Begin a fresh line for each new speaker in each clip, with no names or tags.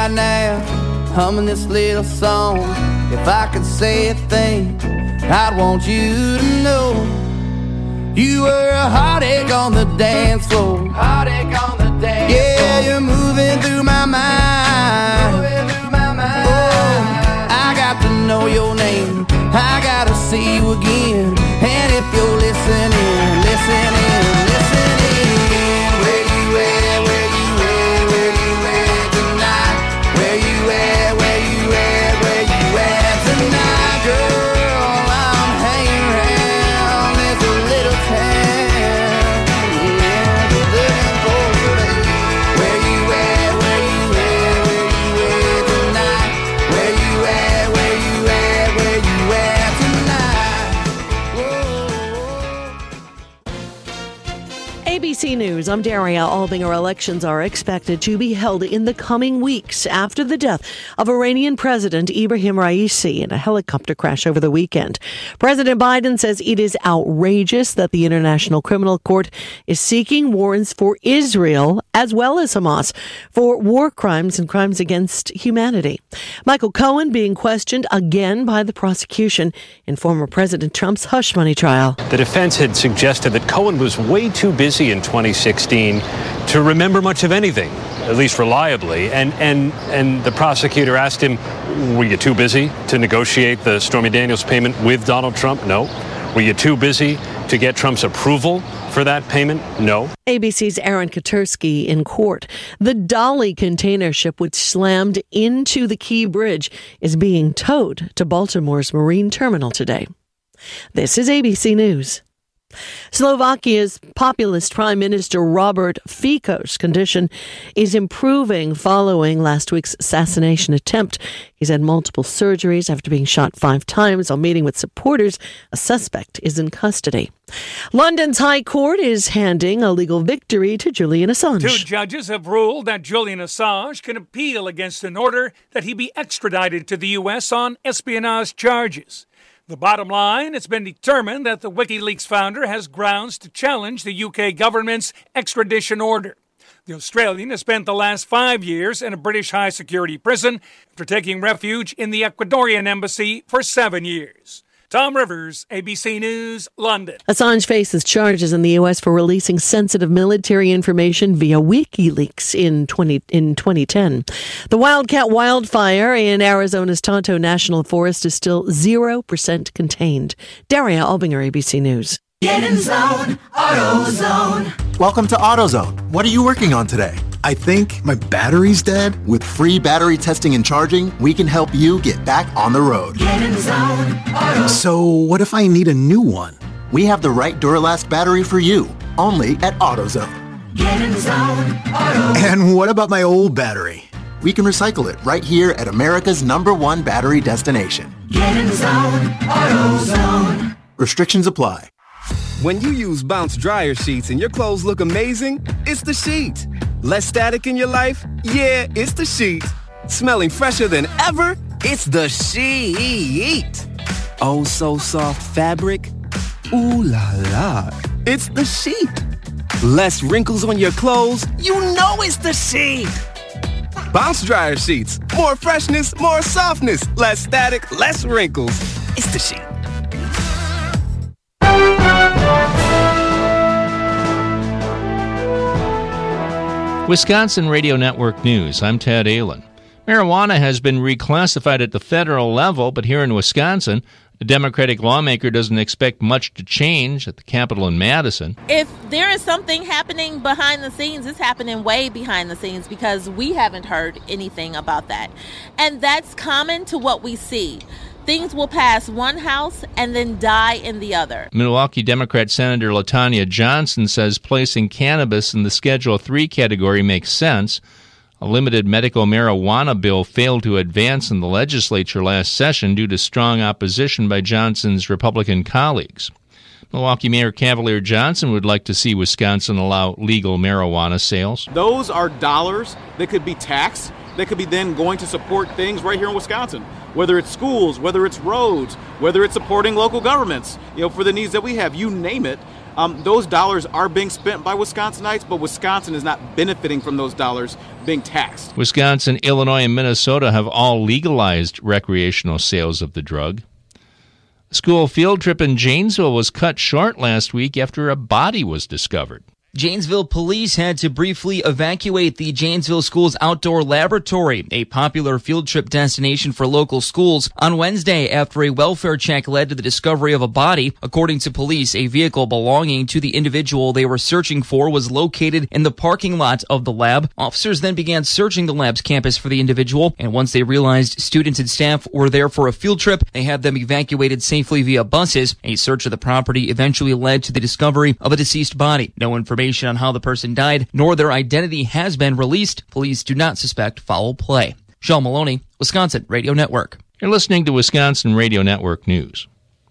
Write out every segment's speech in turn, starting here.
right now, humming this little song. If I could say a thing, I'd want you to know you were a heartache on the dance floor. Heartache on the dance floor. Yeah, you're moving through my mind. Oh, I got to know your name. I gotta see you again. And if you're listening, listen in, listen in. Where you at, where you at, where you at tonight? Where you at, where you at, where you at tonight, girl? I'm hanging around this little town. Yeah, looking for you. Where you at, where you at, where you at tonight? Where you at, where you at, where you at tonight? Whoa.
ABC News, I'm Daria Albinger. Elections are expected to be held in the coming weeks after the death of Iranian President Ibrahim Raisi in a helicopter crash over the weekend. President Biden says it is outrageous that the International Criminal Court is seeking warrants for Israel as well as Hamas for war crimes and crimes against humanity. Michael Cohen being questioned again by the prosecution in former President Trump's hush money trial.
The defense had suggested that Cohen was way too busy in 2016 to remember much of anything, at least reliably. And the prosecutor asked him, were you too busy to negotiate the Stormy Daniels payment with Donald Trump? No. Were you too busy to get Trump's approval for that payment? No.
ABC's Aaron Katersky in court. The Dolly container ship which slammed into the Key Bridge is being towed to Baltimore's Marine Terminal today. This is ABC News. Slovakia's populist Prime Minister Robert Fico's condition is improving following last week's assassination attempt. He's had multiple surgeries after being shot 5 times. While meeting with supporters, a suspect is in custody. London's High Court is handing a legal victory to Julian Assange.
2 judges have ruled that Julian Assange can appeal against an order that he be extradited to the U.S. on espionage charges. The bottom line, it's been determined that the WikiLeaks founder has grounds to challenge the UK government's extradition order. The Australian has spent the last 5 years in a British high-security prison after taking refuge in the Ecuadorian embassy for 7 years. Tom Rivers, ABC News, London.
Assange faces charges in the U.S. for releasing sensitive military information via WikiLeaks in 2010. The Wildcat wildfire in Arizona's Tonto National Forest is still 0% contained. Daria Albinger, ABC News.
Get in zone, AutoZone.
Welcome to AutoZone. What are you working on today? I think my battery's dead. With free battery testing and charging, we can help you get back on the road.
Get in zone, AutoZone.
So what if I need a new one?
We have the right Duralast battery for you, only at AutoZone.
Get in zone, AutoZone.
And what about my old battery?
We can recycle it right here at America's #1 battery destination.
Get in zone, AutoZone.
Restrictions apply.
When you use Bounce dryer sheets and your clothes look amazing, it's the sheet. Less static in your life? Yeah, it's the sheet. Smelling fresher than ever? It's the sheet. Oh, so soft fabric? Ooh la la. It's the sheet. Less wrinkles on your clothes? You know it's the sheet. Bounce dryer sheets. More freshness, more softness. Less static, less wrinkles. It's the sheet.
Wisconsin Radio Network News. I'm Ted Allen. Marijuana has been reclassified at the federal level, but here in Wisconsin, a Democratic lawmaker doesn't expect much to change at the Capitol in Madison.
If there is something happening behind the scenes, it's happening way behind the scenes because we haven't heard anything about that. And that's common to what we see. Things will pass one house and then die in the other.
Milwaukee Democrat Senator LaTanya Johnson says placing cannabis in the Schedule III category makes sense. A limited medical marijuana bill failed to advance in the legislature last session due to strong opposition by Johnson's Republican colleagues. Milwaukee Mayor Cavalier Johnson would like to see Wisconsin allow legal marijuana sales.
Those are dollars that could be taxed, that could be then going to support things right here in Wisconsin. Whether it's schools, whether it's roads, whether it's supporting local governments, for the needs that we have, you name it. those dollars are being spent by Wisconsinites, but Wisconsin is not benefiting from those dollars being taxed.
Wisconsin, Illinois, and Minnesota have all legalized recreational sales of the drug. A school field trip in Janesville was cut short last week after a body was discovered.
Janesville police had to briefly evacuate the Janesville Schools Outdoor Laboratory, a popular field trip destination for local schools, on Wednesday after a welfare check led to the discovery of a body. According to police, a vehicle belonging to the individual they were searching for was located in the parking lot of the lab. Officers then began searching the lab's campus for the individual, and once they realized students and staff were there for a field trip, they had them evacuated safely via buses. A search of the property eventually led to the discovery of a deceased body. No information on how the person died, nor their identity has been released. Police do not suspect foul play. Sean Maloney, Wisconsin Radio Network.
You're listening to Wisconsin Radio Network News.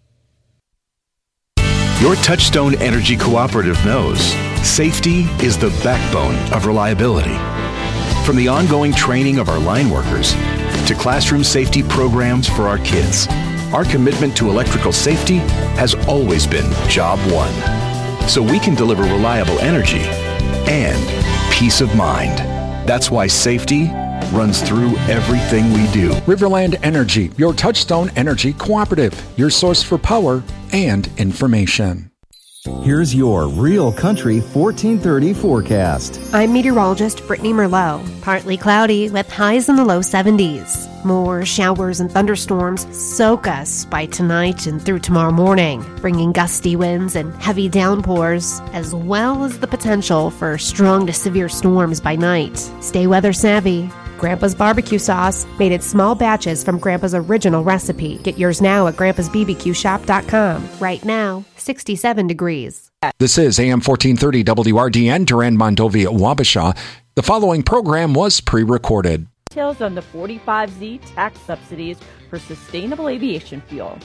Your Touchstone Energy Cooperative knows safety is the backbone of reliability. From the ongoing training of our line workers to classroom safety programs for our kids, our commitment to electrical safety has always been job one. So we can deliver reliable energy and peace of mind. That's why safety runs through everything we do.
Riverland Energy, your Touchstone Energy Cooperative, your source for power and information.
Here's your Real Country 1430 forecast.
I'm meteorologist Brittany Merlot. Partly cloudy with highs in the low 70s. More showers and thunderstorms soak us by tonight and through tomorrow morning, bringing gusty winds and heavy downpours, as well as the potential for strong to severe storms by night. Stay weather savvy. Grandpa's barbecue sauce, made in small batches from Grandpa's original recipe. Get yours now at grandpa'sbbqshop.com. Right now, 67 degrees.
This is AM 1430 WRDN, Duran, Mondovi, Wabasha. The following program was pre-recorded.
Details on the 45Z tax subsidies for sustainable aviation fuel.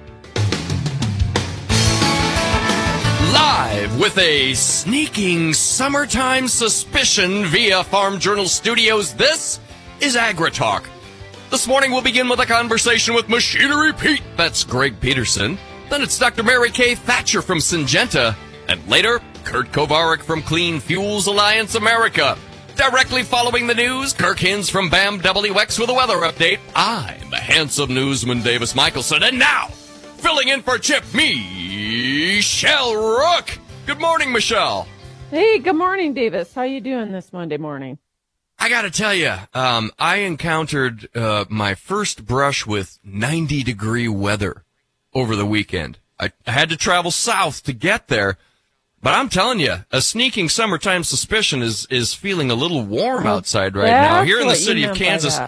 Live with a sneaking summertime suspicion via Farm Journal Studios, this is AgriTalk. This morning we'll begin with a conversation with Machinery Pete, that's Greg Peterson. Then it's Dr. Mary Kay Thatcher from Syngenta. And later, Kurt Kovarik from Clean Fuels Alliance America. Directly following the news, Kirk Hins from BAM WX with a weather update. I'm the handsome newsman Davis Michelson. And now, filling in for Chip, Michelle Rook. Good morning, Michelle.
Hey, good morning, Davis. How you doing this Monday morning?
I got to tell you, I encountered my first brush with 90-degree weather over the weekend. I had to travel south to get there, but I'm telling you, a sneaking summertime suspicion is feeling a little warm outside right now. Here in the city of Kansas,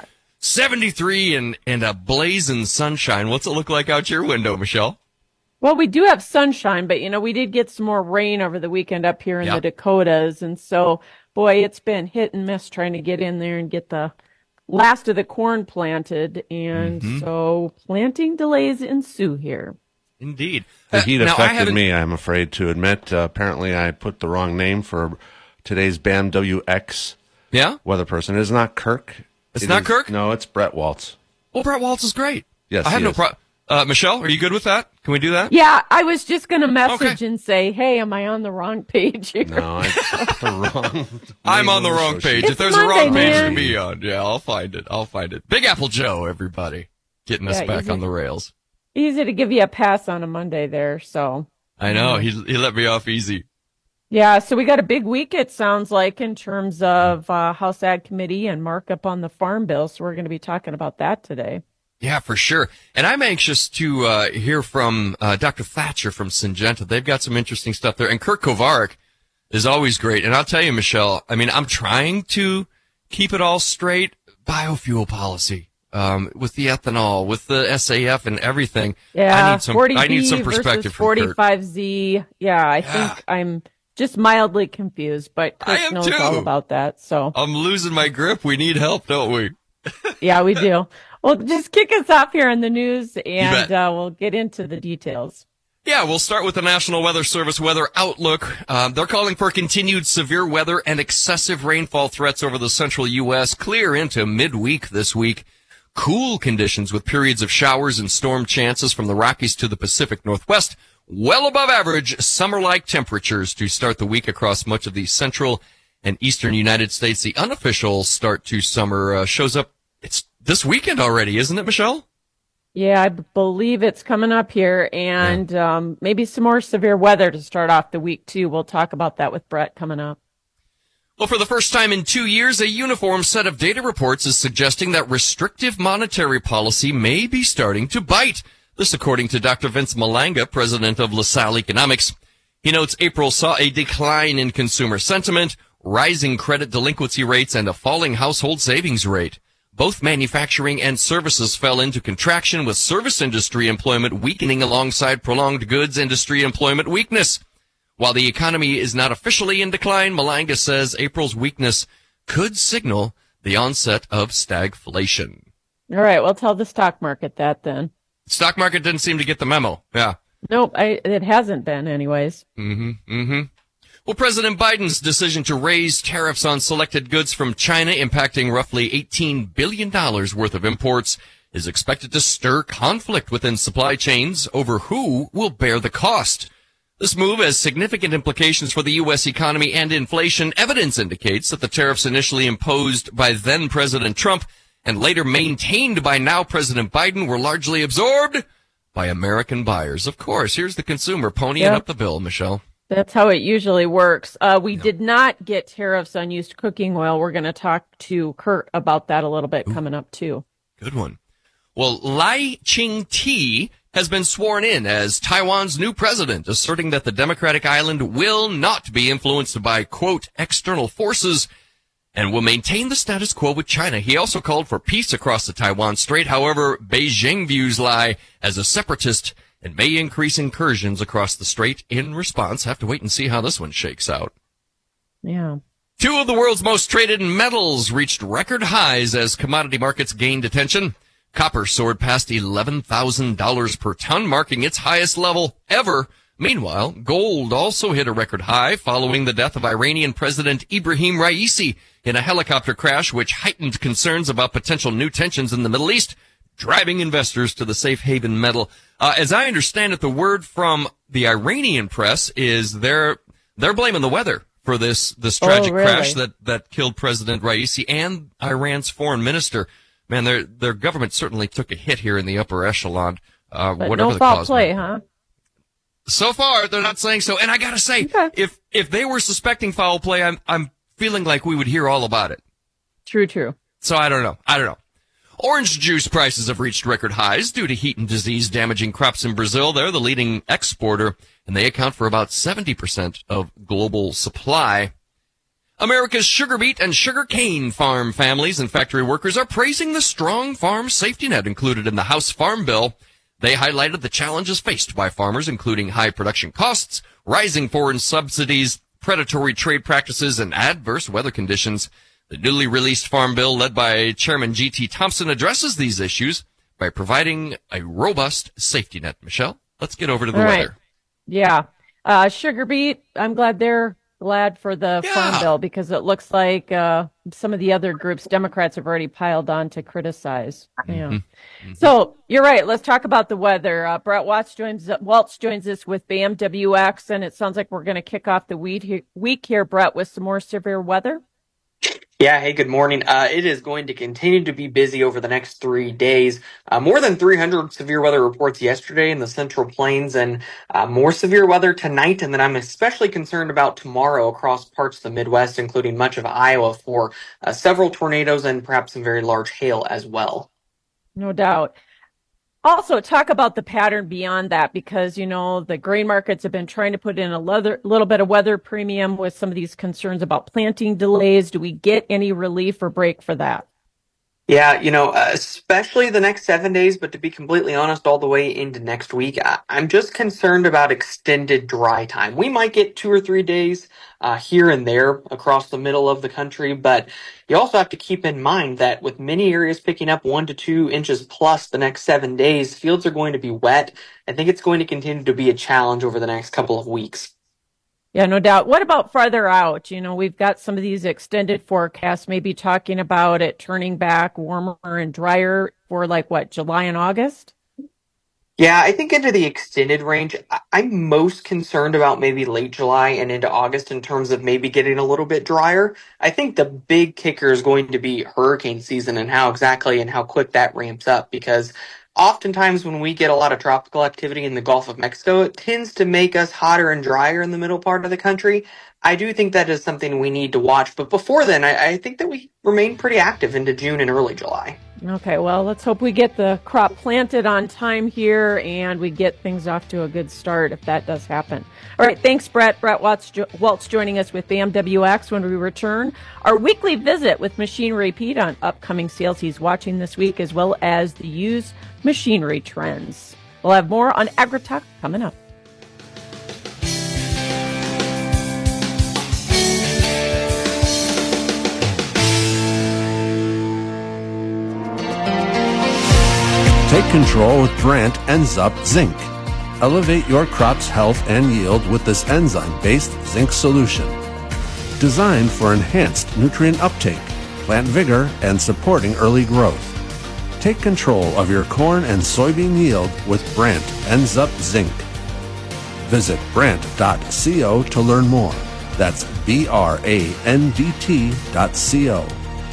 73 and a blazing sunshine. What's it look like out your window, Michelle?
Well, we do have sunshine, but, we did get some more rain over the weekend up here in the Dakotas. And so, boy, it's been hit and miss trying to get in there and get the last of the corn planted. And so planting delays ensue here.
Indeed.
The heat affected me, I'm afraid to admit. Apparently, I put the wrong name for today's BAM WX weather person. It is not Kirk.
It's not Kirk?
No, it's Brett Waltz.
Well, Brett Waltz is great.
Yes,
I have no problem. Michelle, are you good with that? Can we do that?
Yeah, I was just going to message and say, hey, am I on the wrong page here?
No,
I'm on the wrong page.
It's
if there's
Monday,
a wrong page
man.
to be on, I'll find it. Big Apple Joe, everybody. Getting us back on the rails.
Easy to give you a pass on a Monday there, so.
I know. He let me off easy.
Yeah, so we got a big week, it sounds like, in terms of House Ag Committee and markup on the Farm Bill, so we're going to be talking about that today.
Yeah, for sure. And I'm anxious to hear from Dr. Thatcher from Syngenta. They've got some interesting stuff there. And Kurt Kovarik is always great. And I'll tell you, Michelle, I'm trying to keep it all straight. Biofuel policy. With the ethanol, with the SAF and everything.
Yeah,
I need some perspective from Kurt.
45Z. Yeah, I think I'm just mildly confused, but Kurt knows all about that. So
I'm losing my grip. We need help, don't we?
Yeah, we do. Well, just kick us off here in the news, and we'll get into the details.
Yeah, we'll start with the National Weather Service weather outlook. They're calling for continued severe weather and excessive rainfall threats over the central U.S. clear into midweek this week. Cool conditions with periods of showers and storm chances from the Rockies to the Pacific Northwest, well above average summer-like temperatures to start the week across much of the central and eastern United States. The unofficial start to summer shows up. It's this weekend already, isn't it, Michelle?
Yeah, I believe it's coming up here, and maybe some more severe weather to start off the week, too. We'll talk about that with Brett coming up.
Well, for the first time in 2 years, a uniform set of data reports is suggesting that restrictive monetary policy may be starting to bite. This according to Dr. Vince Malanga, president of LaSalle Economics. He notes April saw a decline in consumer sentiment, rising credit delinquency rates, and a falling household savings rate. Both manufacturing and services fell into contraction, with service industry employment weakening alongside prolonged goods industry employment weakness. While the economy is not officially in decline, Malanga says April's weakness could signal the onset of stagflation.
All right, well, tell the stock market that then.
Stock market didn't seem to get the memo. Yeah.
Nope, it hasn't been anyways.
Well, President Biden's decision to raise tariffs on selected goods from China, impacting roughly $18 billion worth of imports, is expected to stir conflict within supply chains over who will bear the cost. This move has significant implications for the U.S. economy and inflation. Evidence indicates that the tariffs initially imposed by then President Trump and later maintained by now President Biden were largely absorbed by American buyers. Of course, here's the consumer ponying up the bill, Michelle.
That's how it usually works. We did not get tariffs on used cooking oil. We're going to talk to Kurt about that a little bit coming up, too.
Good one. Well, Lai Ching-te has been sworn in as Taiwan's new president, asserting that the democratic island will not be influenced by, quote, external forces and will maintain the status quo with China. He also called for peace across the Taiwan Strait. However, Beijing views Lai as a separatist and may increase incursions across the strait in response. Have to wait and see how this one shakes out.
Yeah.
Two of the world's most traded metals reached record highs as commodity markets gained attention. Copper soared past $11,000 per ton, marking its highest level ever. Meanwhile, gold also hit a record high following the death of Iranian President Ibrahim Raisi in a helicopter crash, which heightened concerns about potential new tensions in the Middle East, driving investors to the safe haven metal. As I understand it, the word from the Iranian press is they're blaming the weather for this tragic crash that killed President Raisi and Iran's foreign minister. Man, their government certainly took a hit here in the upper echelon.
But
whatever
no
the
foul
cause
play, huh?
So far, they're not saying so. And I gotta say, if they were suspecting foul play, I'm feeling like we would hear all about it.
True.
So I don't know. Orange juice prices have reached record highs due to heat and disease damaging crops in Brazil. They're the leading exporter, and they account for about 70% of global supply. America's sugar beet and sugar cane farm families and factory workers are praising the strong farm safety net included in the House Farm Bill. They highlighted the challenges faced by farmers, including high production costs, rising foreign subsidies, predatory trade practices, and adverse weather conditions. The newly released Farm Bill, led by Chairman G.T. Thompson, addresses these issues by providing a robust safety net. Michelle, let's get over to the weather.
Yeah. Sugar beet, I'm glad they're glad for the Farm Bill, because it looks like some of the other groups, Democrats, have already piled on to criticize. Yeah. So you're right. Let's talk about the weather. Brett Waltz joins us with BAM-WX, and it sounds like we're going to kick off the week here, Brett, with some more severe weather.
Yeah, hey, good morning. It is going to continue to be busy over the next 3 days. More than 300 severe weather reports yesterday in the Central Plains, and more severe weather tonight. And then I'm especially concerned about tomorrow across parts of the Midwest, including much of Iowa, for several tornadoes and perhaps some very large hail as well.
No doubt. Also, talk about the pattern beyond that, because, you know, the grain markets have been trying to put in a little bit of weather premium with some of these concerns about planting delays. Do we get any relief or break for that?
Yeah, especially the next 7 days, but to be completely honest, all the way into next week, I'm just concerned about extended dry time. We might get 2 or 3 days here and there across the middle of the country, but you also have to keep in mind that with many areas picking up 1 to 2 inches plus the next 7 days, fields are going to be wet. I think it's going to continue to be a challenge over the next couple of weeks.
Yeah, no doubt. What about farther out? We've got some of these extended forecasts, maybe talking about it turning back warmer and drier for July and August?
Yeah, I think into the extended range, I'm most concerned about maybe late July and into August in terms of maybe getting a little bit drier. I think the big kicker is going to be hurricane season and how exactly and how quick that ramps up, because oftentimes when we get a lot of tropical activity in the Gulf of Mexico, it tends to make us hotter and drier in the middle part of the country. I do think that is something we need to watch. But before then, I think that we remain pretty active into June and early July.
Okay, well, let's hope we get the crop planted on time here and we get things off to a good start if that does happen. All right, thanks, Brett. Brett Waltz joining us with BAM WX. When we return, our weekly visit with Machinery Pete on upcoming sales he's watching this week, as well as the used machinery trends. We'll have more on AgriTalk coming up.
Take control with Brandt Enzup Zinc. Elevate your crop's health and yield with this enzyme-based zinc solution. Designed for enhanced nutrient uptake, plant vigor, and supporting early growth. Take control of your corn and soybean yield with Brandt Enzup Zinc. Visit brandt.co to learn more. That's BRANDT.co.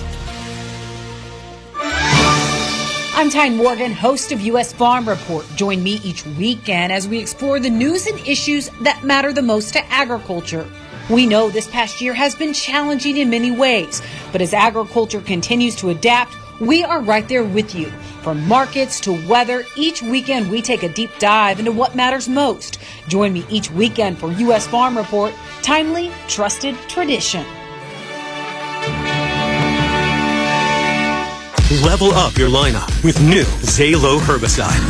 I'm Tyne Morgan, host of U.S. Farm Report. Join me each weekend as we explore the news and issues that matter the most to agriculture. We know this past year has been challenging in many ways, but as agriculture continues to adapt, we are right there with you. From markets to weather, each weekend we take a deep dive into what matters most. Join me each weekend for U.S. Farm Report, timely, trusted tradition.
Level up your lineup with new Zalo herbicide.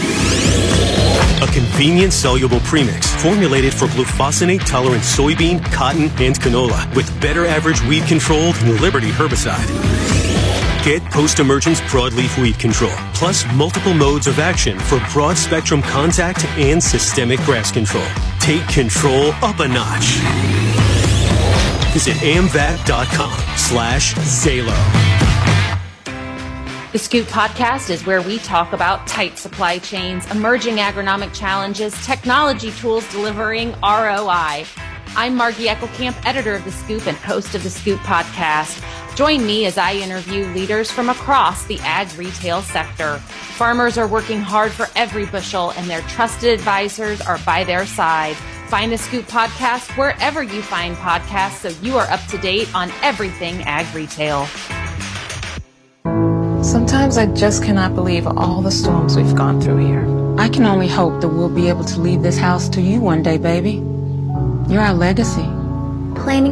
A convenient soluble premix formulated for glufosinate-tolerant soybean, cotton, and canola with better average weed control than Liberty herbicide. Get post-emergence broadleaf weed control, plus multiple modes of action for broad-spectrum contact and systemic grass control. Take control up a notch. Visit amvac.com/Zalo.
The Scoop Podcast is where we talk about tight supply chains, emerging agronomic challenges, technology tools delivering ROI. I'm Margie Eckelkamp, editor of The Scoop and host of The Scoop Podcast. Join me as I interview leaders from across the ag retail sector. Farmers are working hard for every bushel, and their trusted advisors are by their side. Find The Scoop Podcast wherever you find podcasts so you are up to date on everything ag retail.
Sometimes I just cannot believe all the storms we've gone through here. I can only hope that we'll be able to leave this house to you one day, baby. You're our legacy.
Planning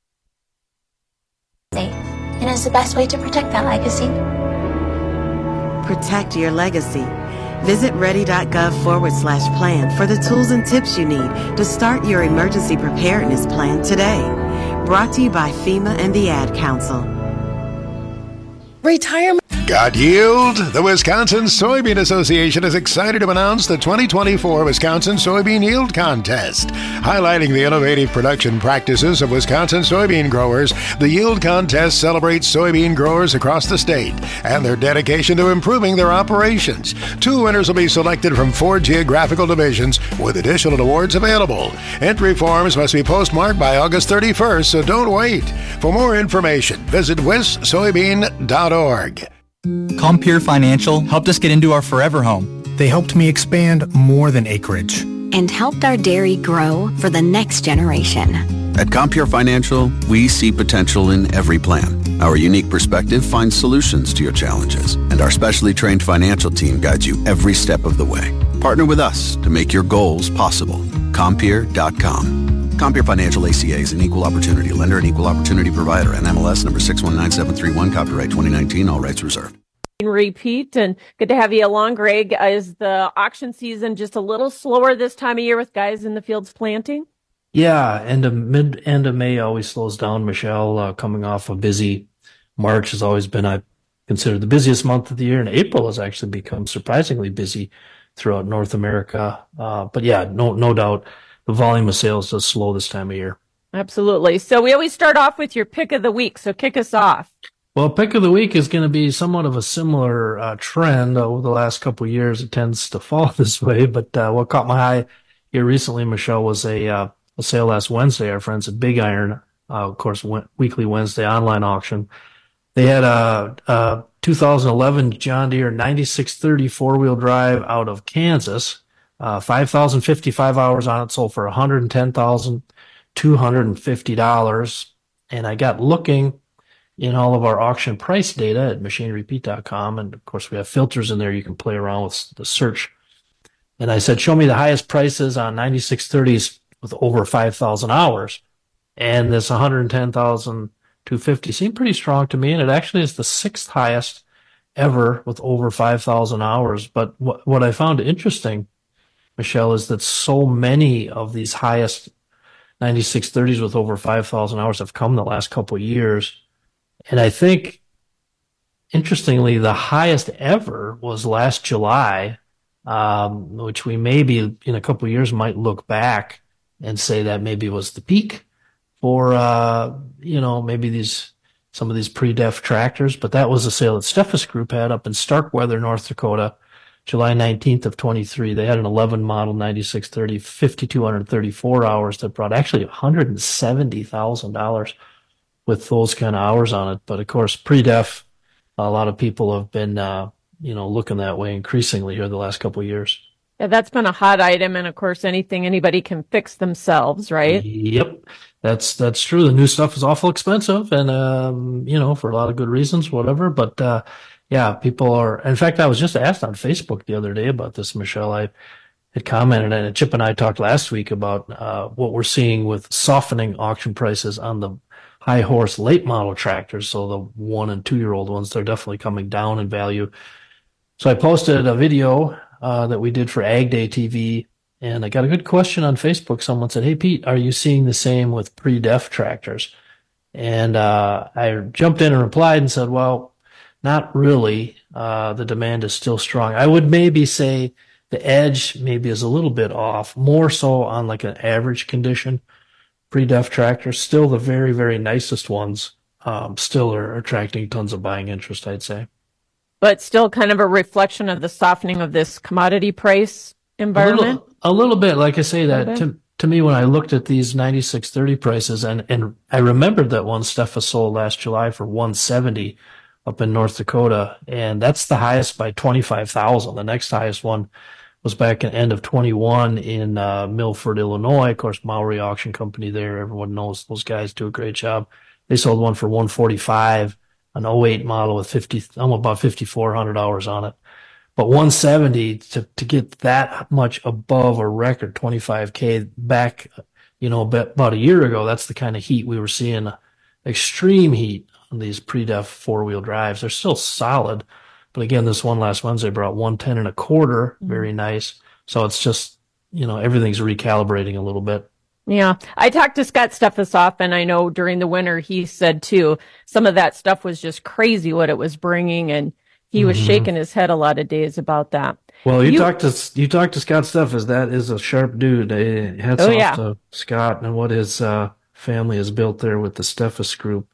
and is the best way to protect that legacy.
Protect your legacy. Visit ready.gov/plan for the tools and tips you need to start your emergency preparedness plan today. Brought to you by FEMA and the Ad Council.
Retirement. Got yield? The Wisconsin Soybean Association is excited to announce the 2024 Wisconsin Soybean Yield Contest. Highlighting the innovative production practices of Wisconsin soybean growers, the Yield Contest celebrates soybean growers across the state and their dedication to improving their operations. 2 winners will be selected from 4 geographical divisions with additional awards available. Entry forms must be postmarked by August 31st, so don't wait. For more information, visit wissoybean.org.
Compeer Financial helped us get into our forever home.
They helped me expand more than acreage.
And helped our dairy grow for the next generation.
At Compeer Financial, we see potential in every plan. Our unique perspective finds solutions to your challenges, and our specially trained financial team guides you every step of the way. Partner with us to make your goals possible. Compeer.com. Compeer Financial ACA is an equal opportunity lender and equal opportunity provider. NMLS number 619731, copyright 2019, all rights reserved.
Repeat, and good to have you along, Greg. Is the auction season just a little slower this time of year with guys in the fields planting?
Yeah, end of May always slows down, Michelle. Coming off a busy March has always been, I consider, the busiest month of the year, and April has actually become surprisingly busy throughout North America. But yeah, no doubt the volume of sales does slow this time of year.
Absolutely. So we always start off with your pick of the week. So kick us off.
Well, pick of the week is going to be somewhat of a similar trend over the last couple of years. It tends to fall this way, but what caught my eye here recently, Michelle, was a sale last Wednesday. Our friends at Big Iron, of course, weekly Wednesday online auction. They had a 2011 John Deere 9630 four-wheel drive out of Kansas, 5,055 hours on it, sold for $110,250. And I got looking in all of our auction price data at machinerypete.com, and of course we have filters in there you can play around with the search. And I said, show me the highest prices on 9630s with over 5,000 hours. And this 110,250 seemed pretty strong to me, and it actually is the sixth highest ever with over 5,000 hours. But what I found interesting, Michelle, is that so many of these highest 9630s with over 5,000 hours have come the last couple of years. And I think, interestingly, the highest ever was last July, which we maybe in a couple of years might look back and say that maybe was the peak for, maybe some of these pre-def tractors. But that was a sale that Steffes Group had up in Starkweather, North Dakota, July 19th of 23. They had an 11 model 9630, 5,234 hours that brought actually $170,000 with those kind of hours on it. But of course, pre-def, a lot of people have been, looking that way increasingly here the last couple of years.
Yeah, that's been a hot item. And of course, anything anybody can fix themselves, right?
Yep. That's true. The new stuff is awful expensive and, for a lot of good reasons, whatever. But, people are, in fact, I was just asked on Facebook the other day about this, Michelle. I had commented, and Chip and I talked last week about, what we're seeing with softening auction prices on the high horse late model tractors. So the 1 and 2 year old ones, they're definitely coming down in value. So I posted a video that we did for Ag Day TV, and I got a good question on Facebook. Someone said, "Hey Pete, are you seeing the same with pre-def tractors?" And I jumped in and replied and said, "Well, not really. The demand is still strong. I would maybe say the edge maybe is a little bit off, more so on like an average condition. Pre-def tractors, still the very, very nicest ones, still are attracting tons of buying interest, I'd say."
But still kind of a reflection of the softening of this commodity price environment?
A little bit. Like I say, that to me, when I looked at these 9630 prices, and I remembered that one Steffes sold last July for $170 up in North Dakota, and that's the highest by 25,000. The next highest one was back in end of 21 in Milford, Illinois. Of course, Maury Auction Company there. Everyone knows those guys do a great job. They sold one for $145, an 08 model with about 5,400 hours on it. But 170 to get that much above a record 25K back, about a year ago, that's the kind of heat we were seeing, extreme heat on these pre-def four-wheel drives. They're still solid. But again, this one last Wednesday brought 110 and a quarter. Very nice. So it's just, everything's recalibrating a little bit.
Yeah. I talked to Scott Steffes, and I know during the winter he said too, some of that stuff was just crazy what it was bringing, and he was shaking his head a lot of days about that.
Well, you talked to Scott Steffes. That is a sharp dude. Hats off to Scott and what his family has built there with the Steffes Group.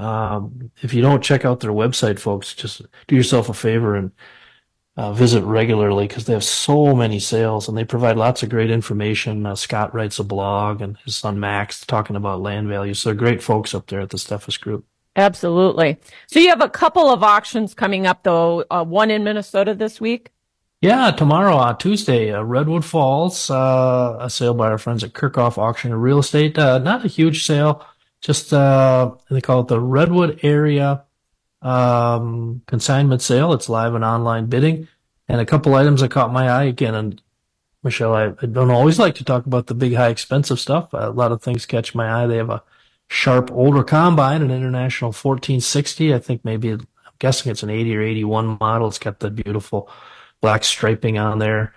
If you don't check out their website, folks, just do yourself a favor and visit regularly, because they have so many sales and they provide lots of great information. Scott writes a blog, and his son Max talking about land values. So they're great folks up there at the Steffes Group.
Absolutely. So you have a couple of auctions coming up, though. One in Minnesota this week.
Yeah, tomorrow, Tuesday, Redwood Falls, a sale by our friends at Kirchhoff Auction and Real Estate. Not a huge sale, just they call it the Redwood Area consignment sale. It's live and online bidding, and a couple items that caught my eye again. And Michelle, I don't always like to talk about the big, high, expensive stuff. A lot of things catch my eye. They have a sharp older combine, an International 1460. I think I'm guessing it's an 80 or 81 model. It's got the beautiful black striping on there.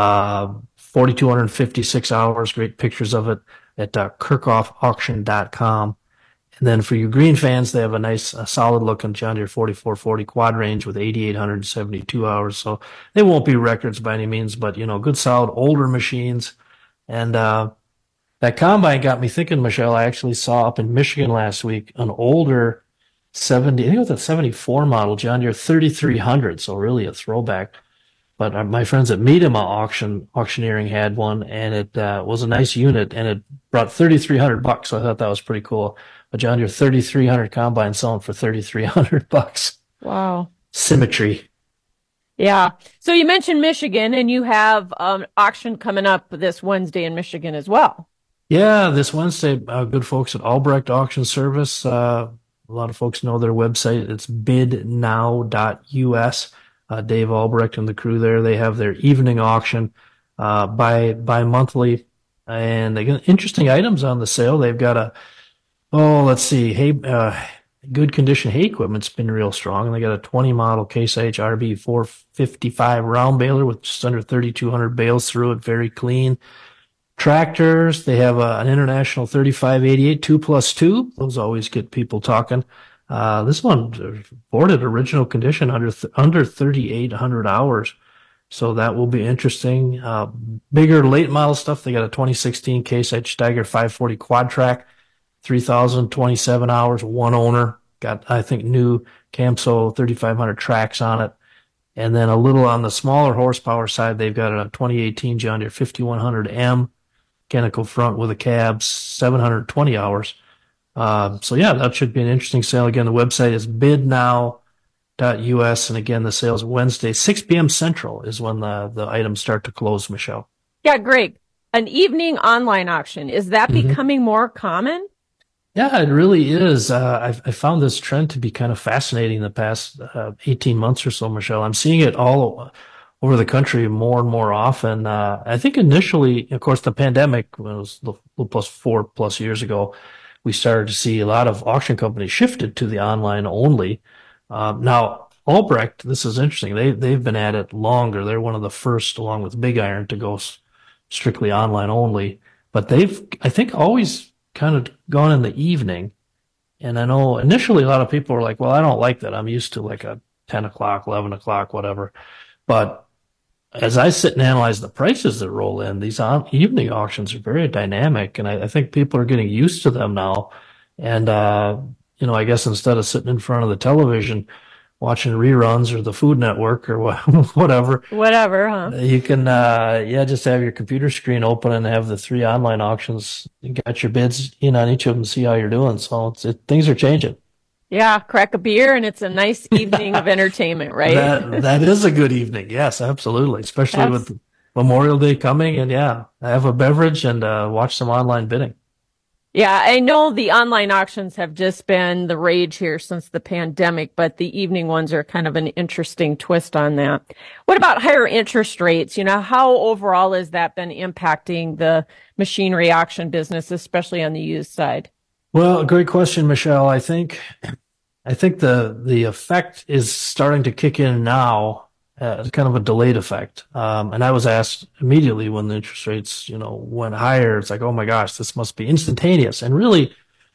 4,256 hours. Great pictures of it at KirchhoffAuction.com. And then for you green fans, they have a nice, solid looking John Deere 4440 quad range with 8,872 hours. So they won't be records by any means, but good, solid, older machines. And, that combine got me thinking, Michelle. I actually saw up in Michigan last week an older I think it was a 74 model John Deere 3300, so really a throwback. But my friends at Miedema Auctioneering had one, and it was a nice unit, and it brought $3,300. So I thought that was pretty cool. A John Deere 3300 combine selling for $3,300.
Wow.
Symmetry.
Yeah. So you mentioned Michigan, and you have auction coming up this Wednesday in Michigan as well. Yeah, this Wednesday, good folks at Albrecht Auction Service. A lot of folks know their website. It's bidnow.us. Dave Albrecht and the crew there, they have their evening auction bi-monthly, and they got interesting items on the sale. They've got good condition hay equipment's been real strong. They got a 20 model Case IH RB 455 round baler with just under 3,200 bales through it, very clean. Tractors, they have an International 3588 2+2. Those always get people talking. This one boarded original condition under 3,800 hours. So that will be interesting. Bigger late model stuff. They got a 2016 Case IH Steiger 540 quad track, 3,027 hours, one owner. Got, I think, new Camso 3,500 tracks on it. And then a little on the smaller horsepower side, they've got a 2018 John Deere 5100M mechanical front with a cab, 720 hours. So yeah, that should be an interesting sale. Again, the website is bidnow.us. And again, the sale is Wednesday, 6 p.m. Central is when the items start to close, Michelle. Yeah, Greg, an evening online auction, is that becoming more common? Yeah, it really is. I found this trend to be kind of fascinating the past 18 months or so, Michelle. I'm seeing it all over the country more and more often. I think initially, of course, the pandemic was a little plus 4+ years ago. We started to see a lot of auction companies shifted to the online only. Now, Albrecht, this is interesting. They've been at it longer. They're one of the first, along with Big Iron, to go strictly online only. But they've, I think, always kind of gone in the evening. And I know initially a lot of people were like, well, I don't like that. I'm used to like a 10 o'clock, 11 o'clock, whatever. But as I sit and analyze the prices that roll in, these evening auctions are very dynamic, and I think people are getting used to them now. And, I guess instead of sitting in front of the television watching reruns or the Food Network or whatever. Whatever, huh? You can, just have your computer screen open and have the 3 online auctions. You got your bids in on each of them, see how you're doing. So things are changing. Yeah, crack a beer, and it's a nice evening of entertainment, right? That is a good evening. Yes, absolutely. Especially with Memorial Day coming, and have a beverage and watch some online bidding. Yeah, I know the online auctions have just been the rage here since the pandemic, but the evening ones are kind of an interesting twist on that. What about higher interest rates? How overall has that been impacting the machinery auction business, especially on the used side? Well, great question, Michelle. I think the effect is starting to kick in now, kind of a delayed effect. And I was asked immediately when the interest rates, went higher. It's like, oh my gosh, this must be instantaneous. And really,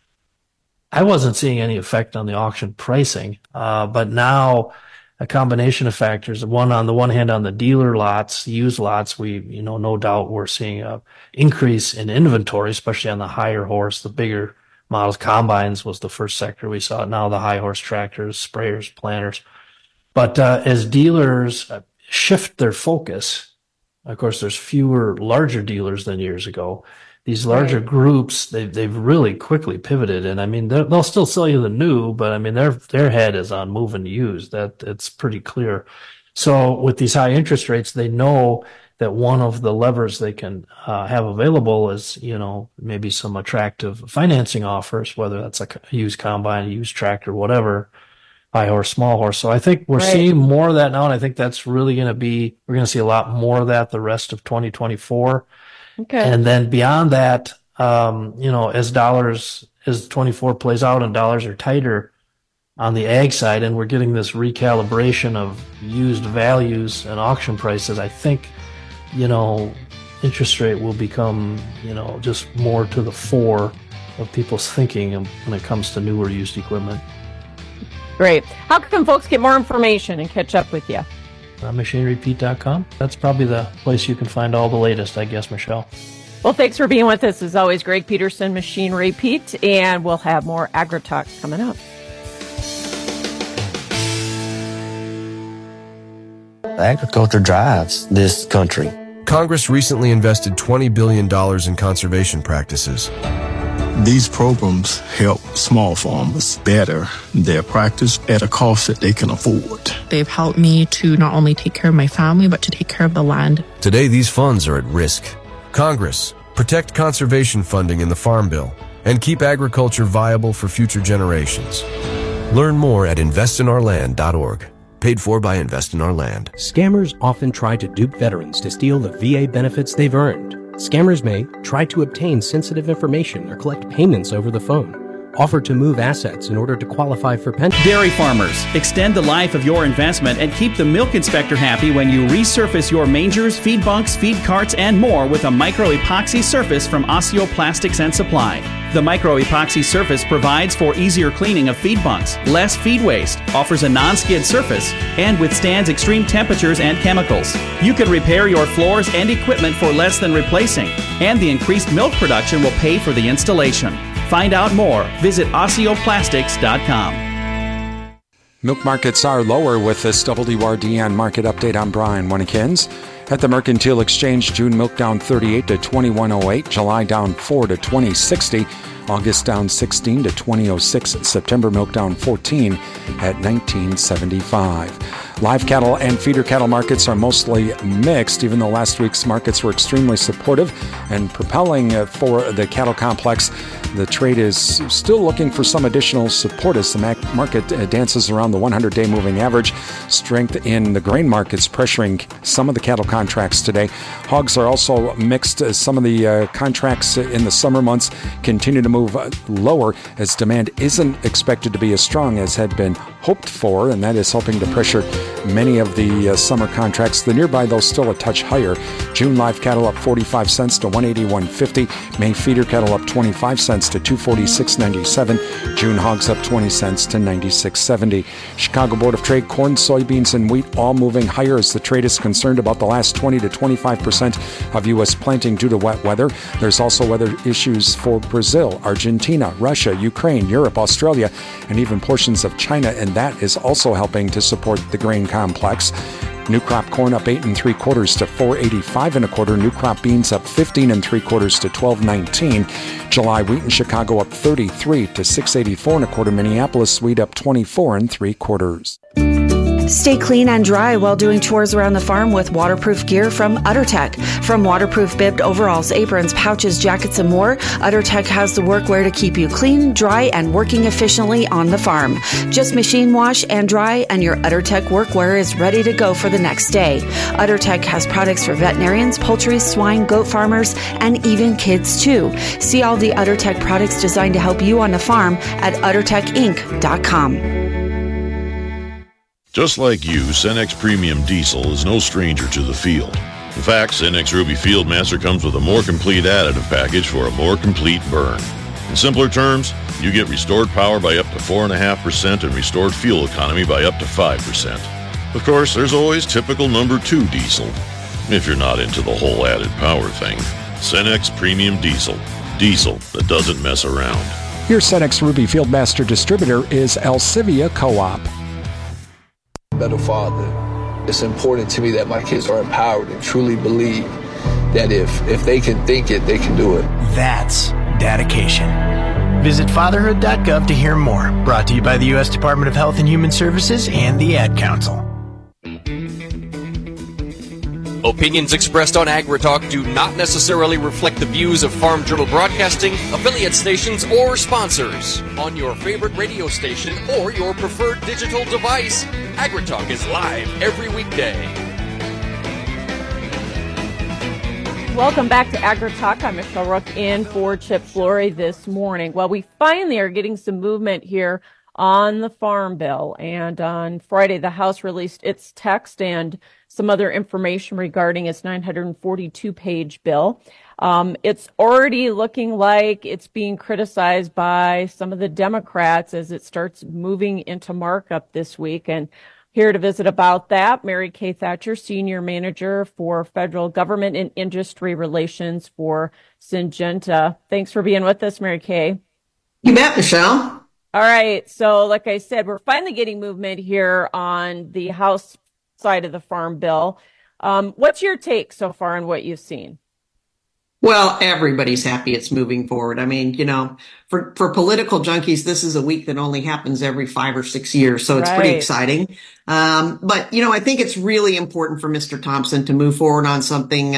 I wasn't seeing any effect on the auction pricing. But now a combination of factors. On the one hand, on the dealer lots, used lots, we, no doubt we're seeing a increase in inventory, especially on the higher horse, the bigger models. Combines was the first sector we saw. Now the high horse tractors, sprayers, planters. But as dealers shift their focus, of course, there's fewer larger dealers than years ago. These larger groups, they've really quickly pivoted. And I mean, they'll still sell you the new, but I mean, their head is on moving used. It's pretty clear. So with these high interest rates, they know that one of the levers they can have available is, maybe some attractive financing offers, whether that's like a used combine, a used tractor, whatever, high horse, small horse. So I think we're seeing more of that now, and I think that's really we're going to see a lot more of that the rest of 2024. Okay. And then beyond that, as 24 plays out and dollars are tighter on the ag side, and we're getting this recalibration of used values and auction prices, I think, interest rate will become, just more to the fore of people's thinking when it comes to new or used equipment. Great. How can folks get more information and catch up with you? MachineryPete.com. That's probably the place you can find all the latest, I guess, Michelle. Well, thanks for being with us. As always, Greg Peterson, Machinery Pete, and we'll have more AgriTalk coming up.
Agriculture drives this country.
Congress recently invested $20 billion in conservation practices.
These programs help small farmers better their practice at a cost that they can afford.
They've helped me to not only take care of my family, but to take care of the land.
Today, these funds are at risk. Congress, protect conservation funding in the Farm Bill and keep agriculture viable for future generations. Learn more at investinourland.org. Paid for by Invest in Our Land.
Scammers often try to dupe veterans to steal the VA benefits they've earned. Scammers may try to obtain sensitive information or collect payments over the phone. Offer to move assets in order to qualify for pension.
Dairy farmers, extend the life of your investment and keep the milk inspector happy when you resurface your mangers, feed bunks, feed carts, and more with a micro-epoxy surface from Osseo Plastics and Supply. The micro-epoxy surface provides for easier cleaning of feed bunks, less feed waste, offers a non-skid surface, and withstands extreme temperatures and chemicals. You can repair your floors and equipment for less than replacing, and the increased milk production will pay for the installation. Find out more. Visit OsseoPlastics.com.
Milk markets are lower with this WRDN market update. I'm Brian Winnikins. At the Mercantile Exchange, June milk down 38 to 21.08, July down 4 to 20.60, August down 16 to 20.06, September milk down 14 at 19.75. Live cattle and feeder cattle markets are mostly mixed, even though last week's markets were extremely supportive and propelling for the cattle complex. The trade is still looking for some additional support as the market dances around the 100-day moving average. Strength in the grain markets pressuring some of the cattle contracts today. Hogs are also mixed as some of the contracts in the summer months continue to move lower as demand isn't expected to be as strong as had been hoped for, and that is helping to pressure many of the summer contracts. The nearby, though, still a touch higher. June live cattle up 45 cents to 181.50. May feeder cattle up 25 cents to 246.97. June hogs up 20 cents to 96.70. Chicago Board of Trade, corn, soybeans, and wheat all moving higher as the trade is concerned about the last 20 to 25% of U.S. planting due to wet weather. There's also weather issues for Brazil, Argentina, Russia, Ukraine, Europe, Australia, and even portions of China, and that is also helping to support the grain complex. New crop corn up 8 3/4 to 4.85 1/4. New crop beans up 15 3/4 to 12.19. July wheat in Chicago up 33 to 6.84 1/4. Minneapolis wheat up 24 3/4.
Stay clean and dry while doing chores around the farm with waterproof gear from UtterTech. From waterproof bibbed overalls, aprons, pouches, jackets, and more, UtterTech has the workwear to keep you clean, dry, and working efficiently on the farm. Just machine wash and dry, and your UtterTech workwear is ready to go for the next day. UtterTech has products for veterinarians, poultry, swine, goat farmers, and even kids too. See all the UtterTech products designed to help you on the farm at UtterTechInc.com.
Just like you, Cenex Premium Diesel is no stranger to the field. In fact, Cenex Ruby Fieldmaster comes with a more complete additive package for a more complete burn. In simpler terms, you get restored power by up to 4.5% and restored fuel economy by up to 5%. Of course, there's always typical number 2 diesel, if you're not into the whole added power thing. Cenex Premium Diesel. Diesel that doesn't mess around.
Your Cenex Ruby Fieldmaster distributor is Alcivia Co-op.
Better father. It's important to me that my kids are empowered and truly believe that if they can think it, they can do it.
That's dedication. Visit fatherhood.gov to hear more. Brought to you by the U.S. Department of Health and Human Services and the Ad Council.
Opinions expressed on AgriTalk do not necessarily reflect the views of Farm Journal Broadcasting, affiliate stations, or sponsors. On your favorite radio station or your preferred digital device, AgriTalk is live every weekday.
Welcome back to AgriTalk. I'm Michelle Rook in for Chip Flory this morning. Well, we finally are getting some movement here on the Farm Bill. And on Friday, the House released its text and some other information regarding its 942-page bill. It's already looking like it's being criticized by some of the Democrats as it starts moving into markup this week. And here to visit about that, Mary Kay Thatcher, Senior Manager for Federal Government and Industry Relations for Syngenta. Thanks for being with us, Mary Kay.
You bet, Michelle.
All right. So like I said, we're finally getting movement here on the House side of the Farm Bill. What's your take so far on what you've seen?
Well, everybody's happy it's moving forward. I mean, for political junkies, this is a week that only happens every 5 or 6 years. So it's pretty exciting. But, I think it's really important for Mr. Thompson to move forward on something,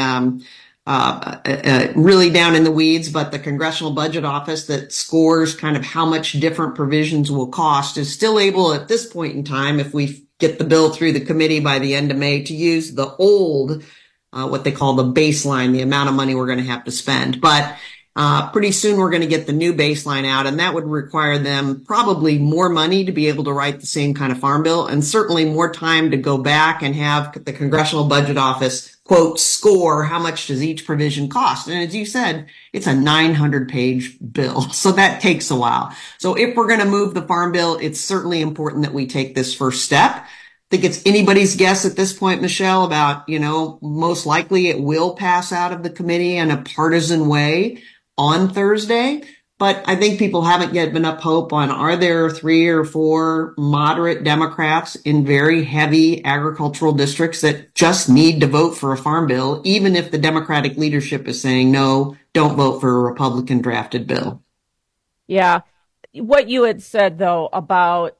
really down in the weeds. But the Congressional Budget Office that scores kind of how much different provisions will cost is still able at this point in time, if we get the bill through the committee by the end of May, to use the old what they call the baseline, the amount of money we're going to have to spend. But pretty soon we're going to get the new baseline out, and that would require them probably more money to be able to write the same kind of farm bill, and certainly more time to go back and have the Congressional Budget Office, quote, score how much does each provision cost. And as you said, it's a 900-page bill, so that takes a while. So if we're going to move the farm bill, it's certainly important that we take this first step. I think it's anybody's guess at this point, Michelle, about, most likely it will pass out of the committee in a partisan way on Thursday. But I think people haven't yet been up hope on, are there 3 or 4 moderate Democrats in very heavy agricultural districts that just need to vote for a farm bill, even if the Democratic leadership is saying, no, don't vote for a Republican drafted bill.
Yeah. What you had said, though, about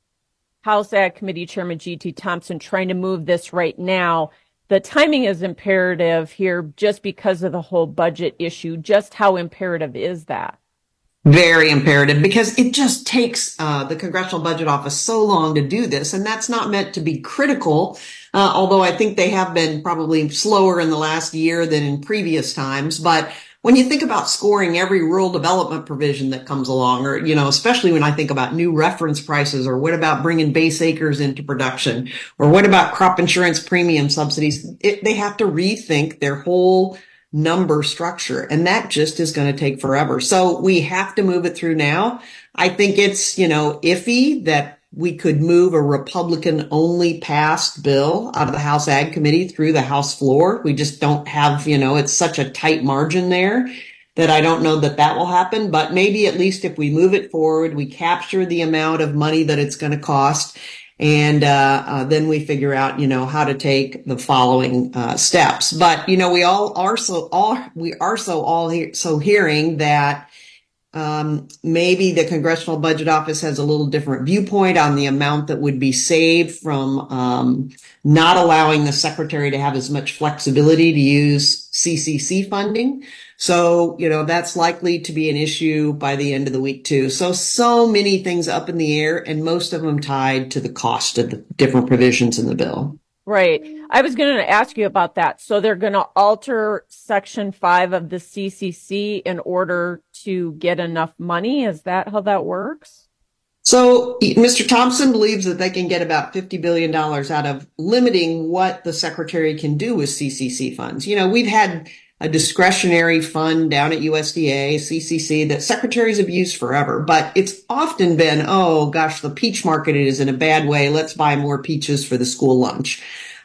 House Ag Committee Chairman G.T. Thompson trying to move this right now, the timing is imperative here just because of the whole budget issue. Just how imperative is that?
Very imperative, because it just takes the Congressional Budget Office so long to do this. And that's not meant to be critical, although I think they have been probably slower in the last year than in previous times. But when you think about scoring every rural development provision that comes along, or, especially when I think about new reference prices, or what about bringing base acres into production, or what about crop insurance premium subsidies, they have to rethink their whole number structure. And that just is going to take forever. So we have to move it through now. I think it's, iffy that we could move a Republican only passed bill out of the House Ag Committee through the House floor. We just don't have, it's such a tight margin there that I don't know that will happen. But maybe at least if we move it forward, we capture the amount of money that it's going to cost. And then we figure out, how to take the following steps. But, we are hearing that maybe the Congressional Budget Office has a little different viewpoint on the amount that would be saved from not allowing the secretary to have as much flexibility to use CCC funding. So, that's likely to be an issue by the end of the week, too. So many things up in the air, and most of them tied to the cost of the different provisions in the bill.
Right. I was going to ask you about that. So they're going to alter Section 5 of the CCC in order to get enough money. Is that how that works?
So Mr. Thompson believes that they can get about $50 billion out of limiting what the secretary can do with CCC funds. We've had a discretionary fund down at USDA, CCC, that secretaries have used forever, but it's often been, oh gosh, the peach market is in a bad way. Let's buy more peaches for the school lunch.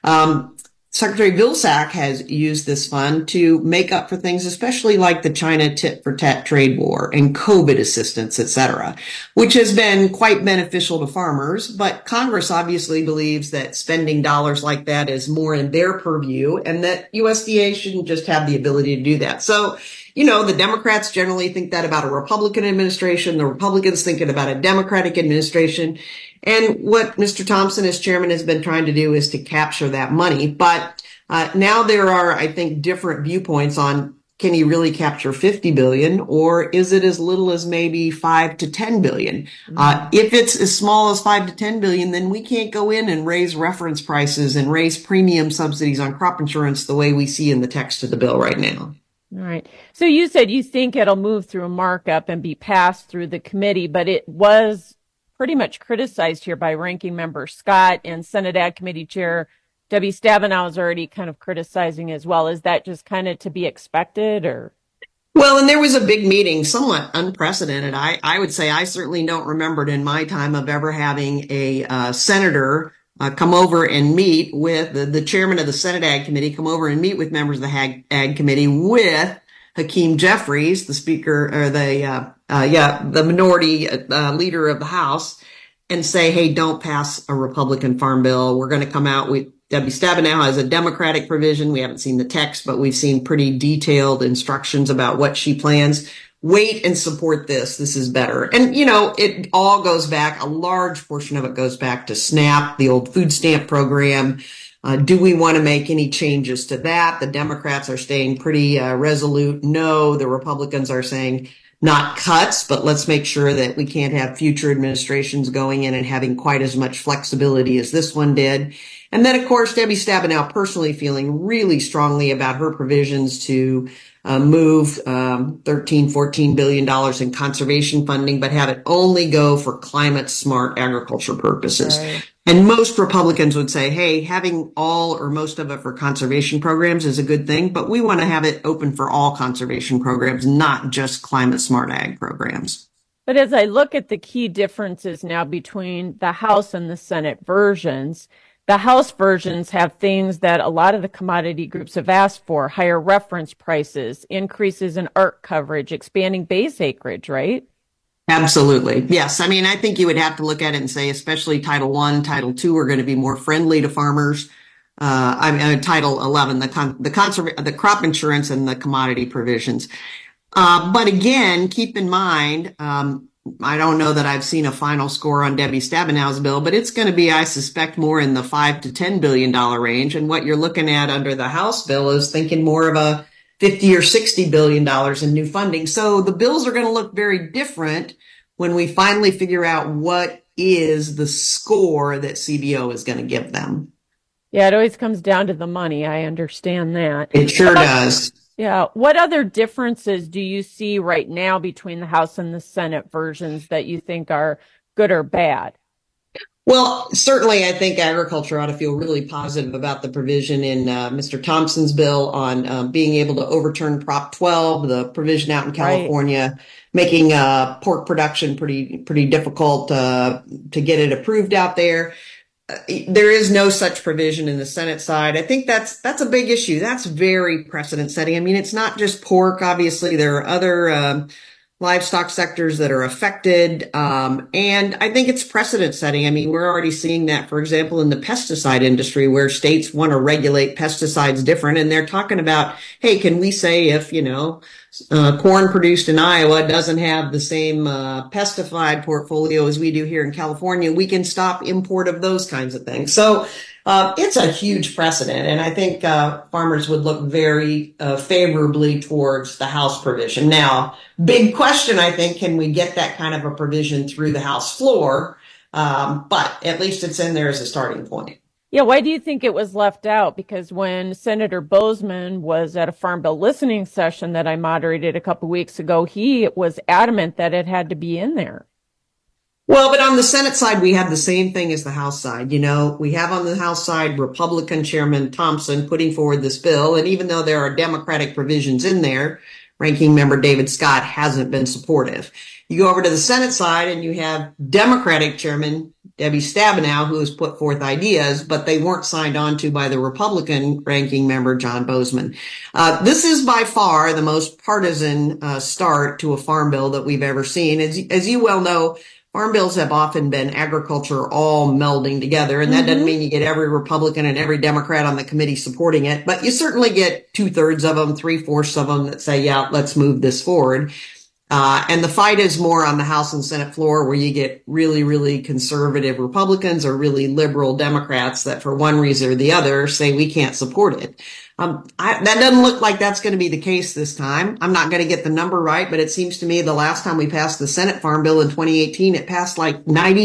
Secretary Vilsack has used this fund to make up for things, especially like the China tit-for-tat trade war and COVID assistance, et cetera, which has been quite beneficial to farmers. But Congress obviously believes that spending dollars like that is more in their purview, and that USDA shouldn't just have the ability to do that. So, the Democrats generally think that about a Republican administration. The Republicans think it about a Democratic administration. And what Mr. Thompson, as chairman, has been trying to do is to capture that money. But now there are, I think, different viewpoints on, can he really capture $50 billion, or is it as little as maybe $5 to $10 billion? If it's as small as $5 to $10 billion, then we can't go in and raise reference prices and raise premium subsidies on crop insurance the way we see in the text of the bill right now.
All right. So you said you think it'll move through a markup and be passed through the committee, but it was pretty much criticized here by Ranking Member Scott, and Senate Ag Committee Chair Debbie Stabenow is already kind of criticizing as well. Is that just kind of to be expected, or?
Well, and there was a big meeting, somewhat unprecedented. I would say I certainly don't remember it in my time of ever having a senator come over and meet with the chairman of the Senate Ag Committee, come over and meet with members of the Ag Committee with Hakeem Jeffries, the speaker, or the minority leader of the House, and say, hey, don't pass a Republican farm bill. We're going to come out with Debbie Stabenow has a Democratic provision. We haven't seen the text, but we've seen pretty detailed instructions about what she plans. Wait and support this. This is better. And, it all goes back, a large portion of it goes back to SNAP, the old food stamp program. Do we want to make any changes to that? The Democrats are staying pretty resolute. No, the Republicans are saying not cuts, but let's make sure that we can't have future administrations going in and having quite as much flexibility as this one did. And then, of course, Debbie Stabenow personally feeling really strongly about her provisions to move $13-14 billion in conservation funding, but have it only go for climate smart agriculture purposes. Right. And most Republicans would say, hey, having all or most of it for conservation programs is a good thing, but we want to have it open for all conservation programs, not just climate smart ag programs.
But as I look at the key differences now between the House and the Senate versions, the House versions have things that a lot of the commodity groups have asked for: higher reference prices, increases in ARC coverage, expanding base acreage, right?
Absolutely. Yes. I mean, I think you would have to look at it and say, especially Title I, Title II are going to be more friendly to farmers. Title 11, the crop insurance and the commodity provisions. But again, keep in mind, I don't know that I've seen a final score on Debbie Stabenow's bill, but it's going to be, I suspect, more in the $5 to $10 billion range. And what you're looking at under the House bill is thinking more of a $50 or $60 billion in new funding. So the bills are going to look very different when we finally figure out what is the score that CBO is going to give them.
Yeah, it always comes down to the money. I understand that.
It sure does.
Yeah. What other differences do you see right now between the House and the Senate versions that you think are good or bad?
Well, certainly I think agriculture ought to feel really positive about the provision in Mr. Thompson's bill on being able to overturn Prop 12, the provision out in California, making pork production pretty difficult to get it approved out there. There is no such provision in the Senate side. I think that's a big issue. That's very precedent setting. I mean, it's not just pork. Obviously, there are other livestock sectors that are affected. And I think it's precedent setting. I mean, we're already seeing that, for example, in the pesticide industry, where states want to regulate pesticides different. And they're talking about, hey, can we say if, corn produced in Iowa doesn't have the same pesticide portfolio as we do here in California, we can stop import of those kinds of things. So it's a huge precedent, and I think farmers would look very favorably towards the House provision. Now, big question, I think, can we get that kind of a provision through the House floor? But at least it's in there as a starting point.
Yeah, why do you think it was left out? Because when Senator Boozman was at a Farm Bill listening session that I moderated a couple weeks ago, he was adamant that it had to be in there.
Well, but on the Senate side, we have the same thing as the House side. We have on the House side Republican Chairman Thompson putting forward this bill. And even though there are Democratic provisions in there, Ranking Member David Scott hasn't been supportive. You go over to the Senate side and you have Democratic Chairman Debbie Stabenow, who has put forth ideas, but they weren't signed on to by the Republican Ranking Member John Boozman. This is by far the most partisan start to a farm bill that we've ever seen. As you well know, farm bills have often been agriculture all melding together, and that doesn't mean you get every Republican and every Democrat on the committee supporting it, but you certainly get 2/3 of them, 3/4 of them that say, yeah, let's move this forward. And the fight is more on the House and Senate floor, where you get really, really conservative Republicans or really liberal Democrats that for one reason or the other say we can't support it. That doesn't look like that's going to be the case this time. I'm not going to get the number right, but it seems to me the last time we passed the Senate Farm Bill in 2018, it passed like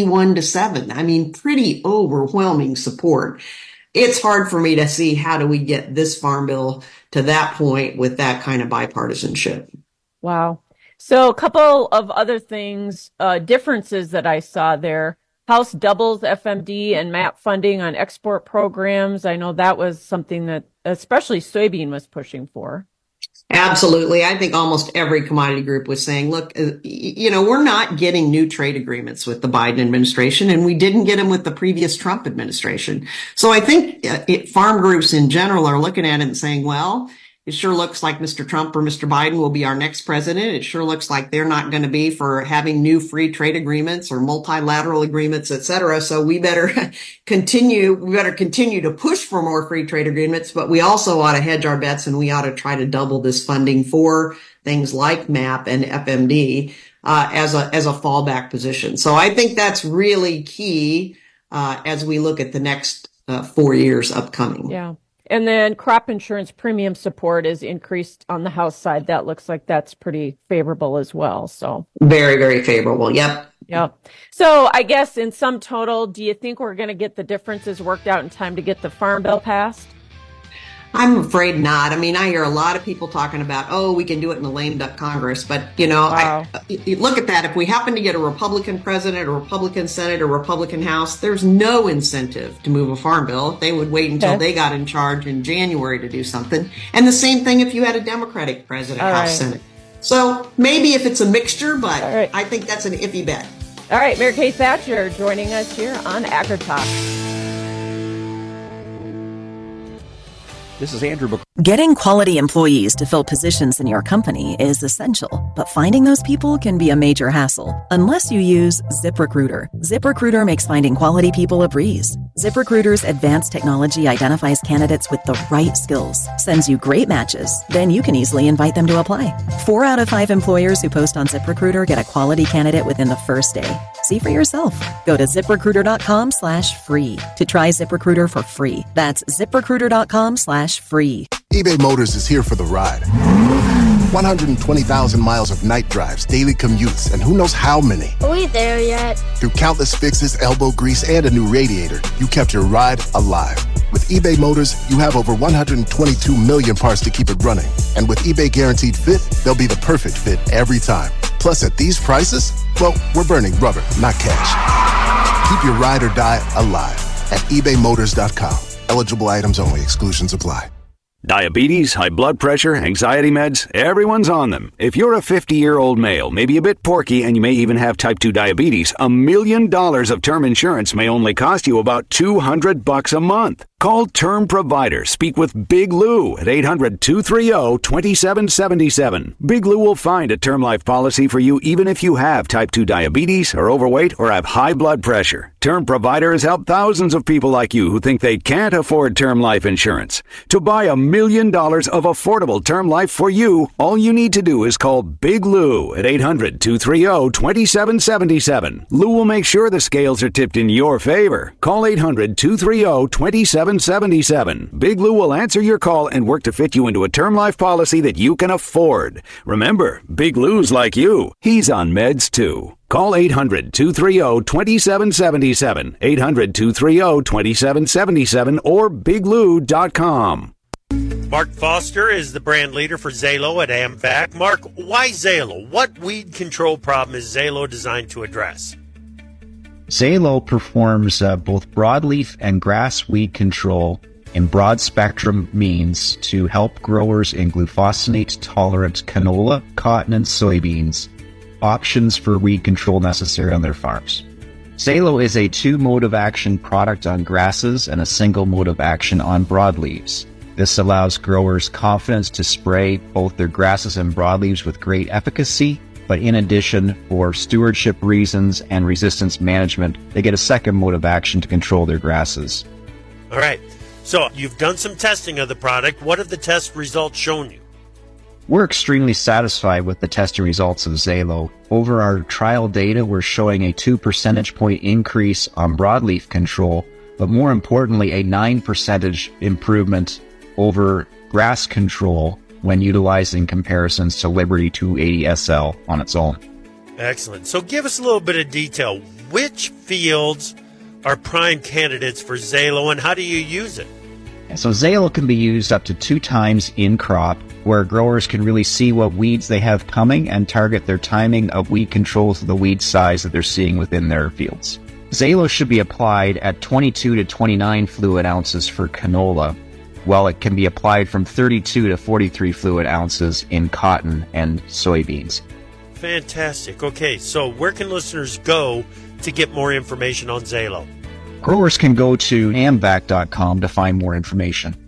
91-7. I mean, pretty overwhelming support. It's hard for me to see how do we get this Farm Bill to that point with that kind of bipartisanship.
Wow. So a couple of other things, differences that I saw there. House doubles FMD and MAP funding on export programs. I know that was something that especially soybean was pushing for.
Absolutely. I think almost every commodity group was saying, look, we're not getting new trade agreements with the Biden administration, and we didn't get them with the previous Trump administration. So I think farm groups in general are looking at it and saying, well, It sure looks like Mr. Trump or Mr. Biden will be our next president. It sure looks like they're not going to be for having new free trade agreements or multilateral agreements, et cetera. So we better continue to push for more free trade agreements, but we also ought to hedge our bets, and we ought to try to double this funding for things like MAP and FMD as a fallback position. So I think that's really key as we look at the next 4 years upcoming.
Yeah. And then crop insurance premium support is increased on the House side. That looks like that's pretty favorable as well. So
very, very favorable. Yep.
Yep. So I guess in sum total, do you think we're going to get the differences worked out in time to get the Farm Bill passed?
I'm afraid not. I mean, I hear a lot of people talking about, oh, we can do it in the lame duck Congress. But, you know,
Wow.
Look at that. If we happen to get a Republican president, a Republican Senate, a Republican House, there's no incentive to move a farm bill. They would wait until they got in charge in January to do something. And the same thing if you had a Democratic president,
All
House,
right.
Senate. So maybe if it's a mixture, but I think that's an iffy bet.
All right, Mary Kay Thatcher joining us here on AgriTalk.
This is Andrew McCall.
Getting quality employees to fill positions in your company is essential, but finding those people can be a major hassle unless you use ZipRecruiter. ZipRecruiter makes finding quality people a breeze. ZipRecruiter's advanced technology identifies candidates with the right skills, sends you great matches, then you can easily invite them to apply. 4 out of 5 employers who post on ZipRecruiter get a quality candidate within the first day. See for yourself. Go to ZipRecruiter.com/free to try ZipRecruiter for free. That's ZipRecruiter.com/free.
eBay Motors is here for the ride. 120,000 miles of night drives, daily commutes, and who knows how many.
Are we there yet?
Through countless fixes, elbow grease, and a new radiator, you kept your ride alive. With eBay Motors, you have over 122 million parts to keep it running. And with eBay Guaranteed Fit, they'll be the perfect fit every time. Plus, at these prices, well, we're burning rubber, not cash. Keep your ride or die alive at ebaymotors.com. Eligible items only. Exclusions apply.
Diabetes, high blood pressure, anxiety meds, everyone's on them. If you're a 50-year-old male, maybe a bit porky, and you may even have type 2 diabetes, $1 million of term insurance may only cost you about $200 a month. Call Term Provider. Speak with Big Lou at 800-230-2777. Big Lou will find a term life policy for you even if you have type 2 diabetes, are overweight, or have high blood pressure. Term Provider has helped thousands of people like you who think they can't afford term life insurance. To buy $1 million of affordable term life for you, all you need to do is call Big Lou at 800-230-2777. Lou will make sure the scales are tipped in your favor. Call 800-230-2777. Big Lou will answer your call and work to fit you into a term life policy that you can afford. Remember, Big Lou's like you. He's on meds too. Call 800-230-2777, 800-230-2777, or biglou.com.
Mark Foster is the brand leader for Zalo at AMVAC. Mark, why Zalo? What weed control problem is Zalo designed to address?
Zalo performs both broadleaf and grass weed control in broad-spectrum means to help growers in glufosinate-tolerant canola, cotton, and soybeans options for weed control necessary on their farms. Zalo is a 2-mode-of-action product on grasses and a single mode of action on broadleaves. This allows growers confidence to spray both their grasses and broadleaves with great efficacy, but in addition, for stewardship reasons and resistance management, they get a second mode of action to control their grasses.
All right. So you've done some testing of the product. What have the test results shown you?
We're extremely satisfied with the testing results of Zalo. Over our trial data, we're showing a 2 percentage point increase on broadleaf control, but more importantly, a 9% improvement over grass control when utilizing comparisons to Liberty 280 SL on its own.
Excellent. So give us a little bit of detail. Which fields are prime candidates for Zalo, and how do you use it?
So Zalo can be used up to 2 times in crop, where growers can really see what weeds they have coming and target their timing of weed control to the weed size that they're seeing within their fields. Zalo should be applied at 22 to 29 fluid ounces for canola, while it can be applied from 32 to 43 fluid ounces in cotton and soybeans.
Fantastic. Okay, so where can listeners go to get more information on Zalo?
Growers can go to amvac.com to find more information.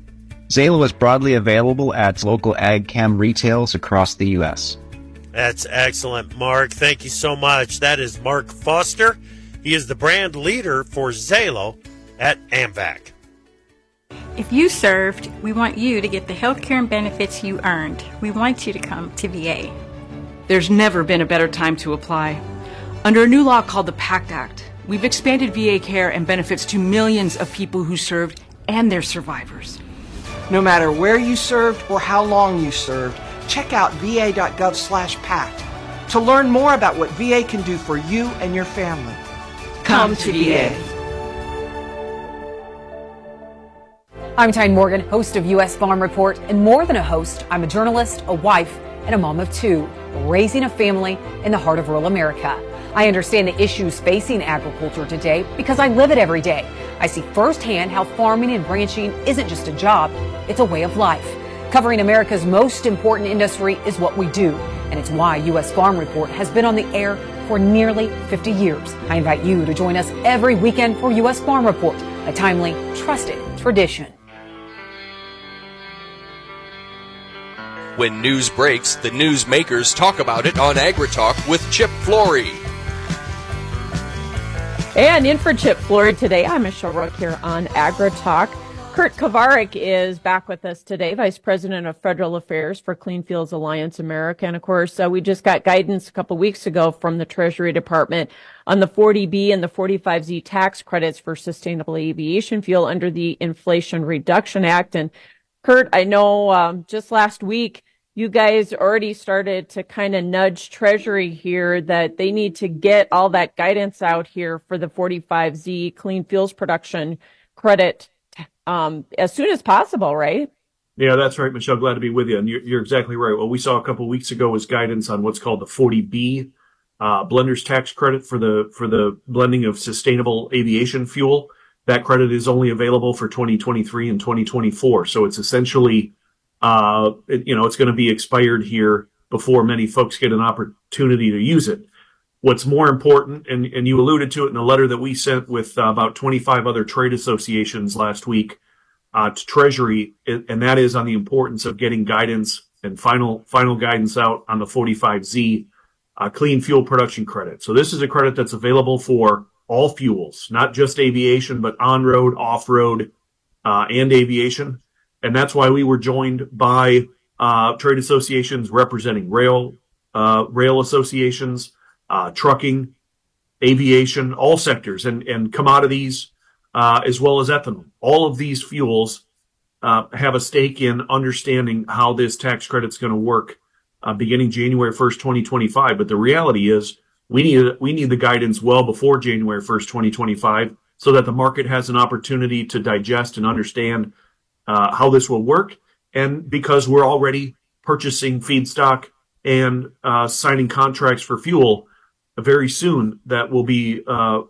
Zalo is broadly available at local AgChem retails across the U.S.
That's excellent, Mark. Thank you so much. That is Mark Foster. He is the brand leader for Zalo at AMVAC.
If you served, we want you to get the health care and benefits you earned. We want you to come to VA.
There's never been a better time to apply. Under a new law called the PACT Act, we've expanded VA care and benefits to millions of people who served and their survivors.
No matter where you served or how long you served, check out va.gov/PACT to learn more about what VA can do for you and your family.
Come to VA.
I'm Tyne Morgan, host of U.S. Farm Report, and more than a host, I'm a journalist, a wife, and a mom of two, raising a family in the heart of rural America. I understand the issues facing agriculture today because I live it every day. I see firsthand how farming and ranching isn't just a job, it's a way of life. Covering America's most important industry is what we do, and it's why U.S. Farm Report has been on the air for nearly 50 years. I invite you to join us every weekend for U.S. Farm Report, a timely, trusted tradition.
When news breaks, the newsmakers talk about it on AgriTalk with Chip Flory.
And in for Chip Flory today, I'm Michelle Rook here on AgriTalk. Kurt Kovarik is back with us today, Vice President of Federal Affairs for Clean Fields Alliance America. And of course, we just got guidance a couple weeks ago from the Treasury Department on the 40B and the 45Z tax credits for sustainable aviation fuel under the Inflation Reduction Act. And Kurt, I know just last week, you guys already started to kind of nudge Treasury here that they need to get all that guidance out here for the 45Z clean fuels production credit as soon as possible, right?
Yeah, that's right, Michelle. Glad to be with you. And you're exactly right. What we saw a couple of weeks ago was guidance on what's called the 40B blender's tax credit for the blending of sustainable aviation fuel. That credit is only available for 2023 and 2024. So it's essentially it's going to be expired here before many folks get an opportunity to use it. What's more important, and you alluded to it in a letter that we sent with about 25 other trade associations last week to Treasury, and that is on the importance of getting guidance and final guidance out on the 45Z clean fuel production credit. So this is a credit that's available for all fuels, not just aviation, but on-road, off-road, and aviation. And that's why we were joined by trade associations representing rail associations, trucking, aviation, all sectors, and commodities, as well as ethanol. All of these fuels have a stake in understanding how this tax credit's going to work beginning January 1st, 2025. But the reality is we need the guidance well before January 1st, 2025, so that the market has an opportunity to digest and understand how this will work. And because we're already purchasing feedstock and signing contracts for fuel very soon, that will be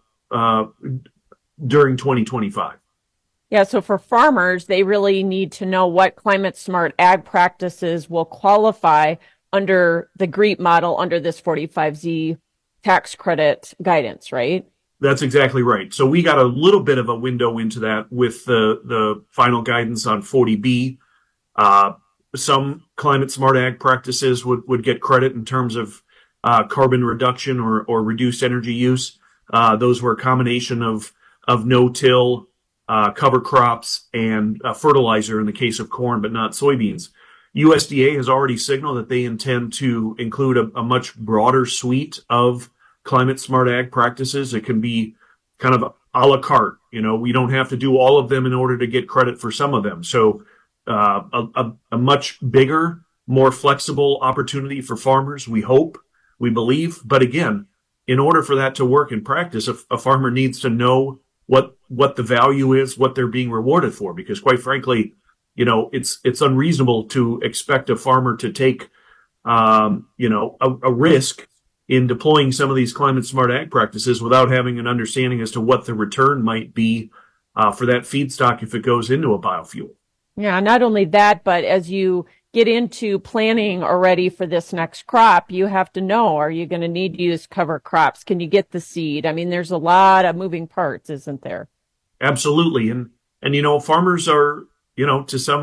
during 2025.
Yeah, so for farmers, they really need to know what climate smart ag practices will qualify under the GREET model under this 45Z tax credit guidance, right?
That's exactly right. So we got a little bit of a window into that with the final guidance on 40B. Some climate smart ag practices would get credit in terms of carbon reduction or reduced energy use. Those were a combination of no-till, cover crops, and fertilizer in the case of corn, but not soybeans. USDA has already signaled that they intend to include a much broader suite of climate smart ag practices. It can be kind of a la carte. We don't have to do all of them in order to get credit for some of them. So a much bigger, more flexible opportunity for farmers, we hope, we believe. But again, in order for that to work in practice, a farmer needs to know what the value is, what they're being rewarded for, because quite frankly, it's unreasonable to expect a farmer to take, a risk in deploying some of these climate smart ag practices without having an understanding as to what the return might be for that feedstock if it goes into a biofuel.
Yeah, not only that, but as you get into planning already for this next crop, you have to know, are you going to need to use cover crops? Can you get the seed? I mean, there's a lot of moving parts, isn't there?
Absolutely. And farmers are, to some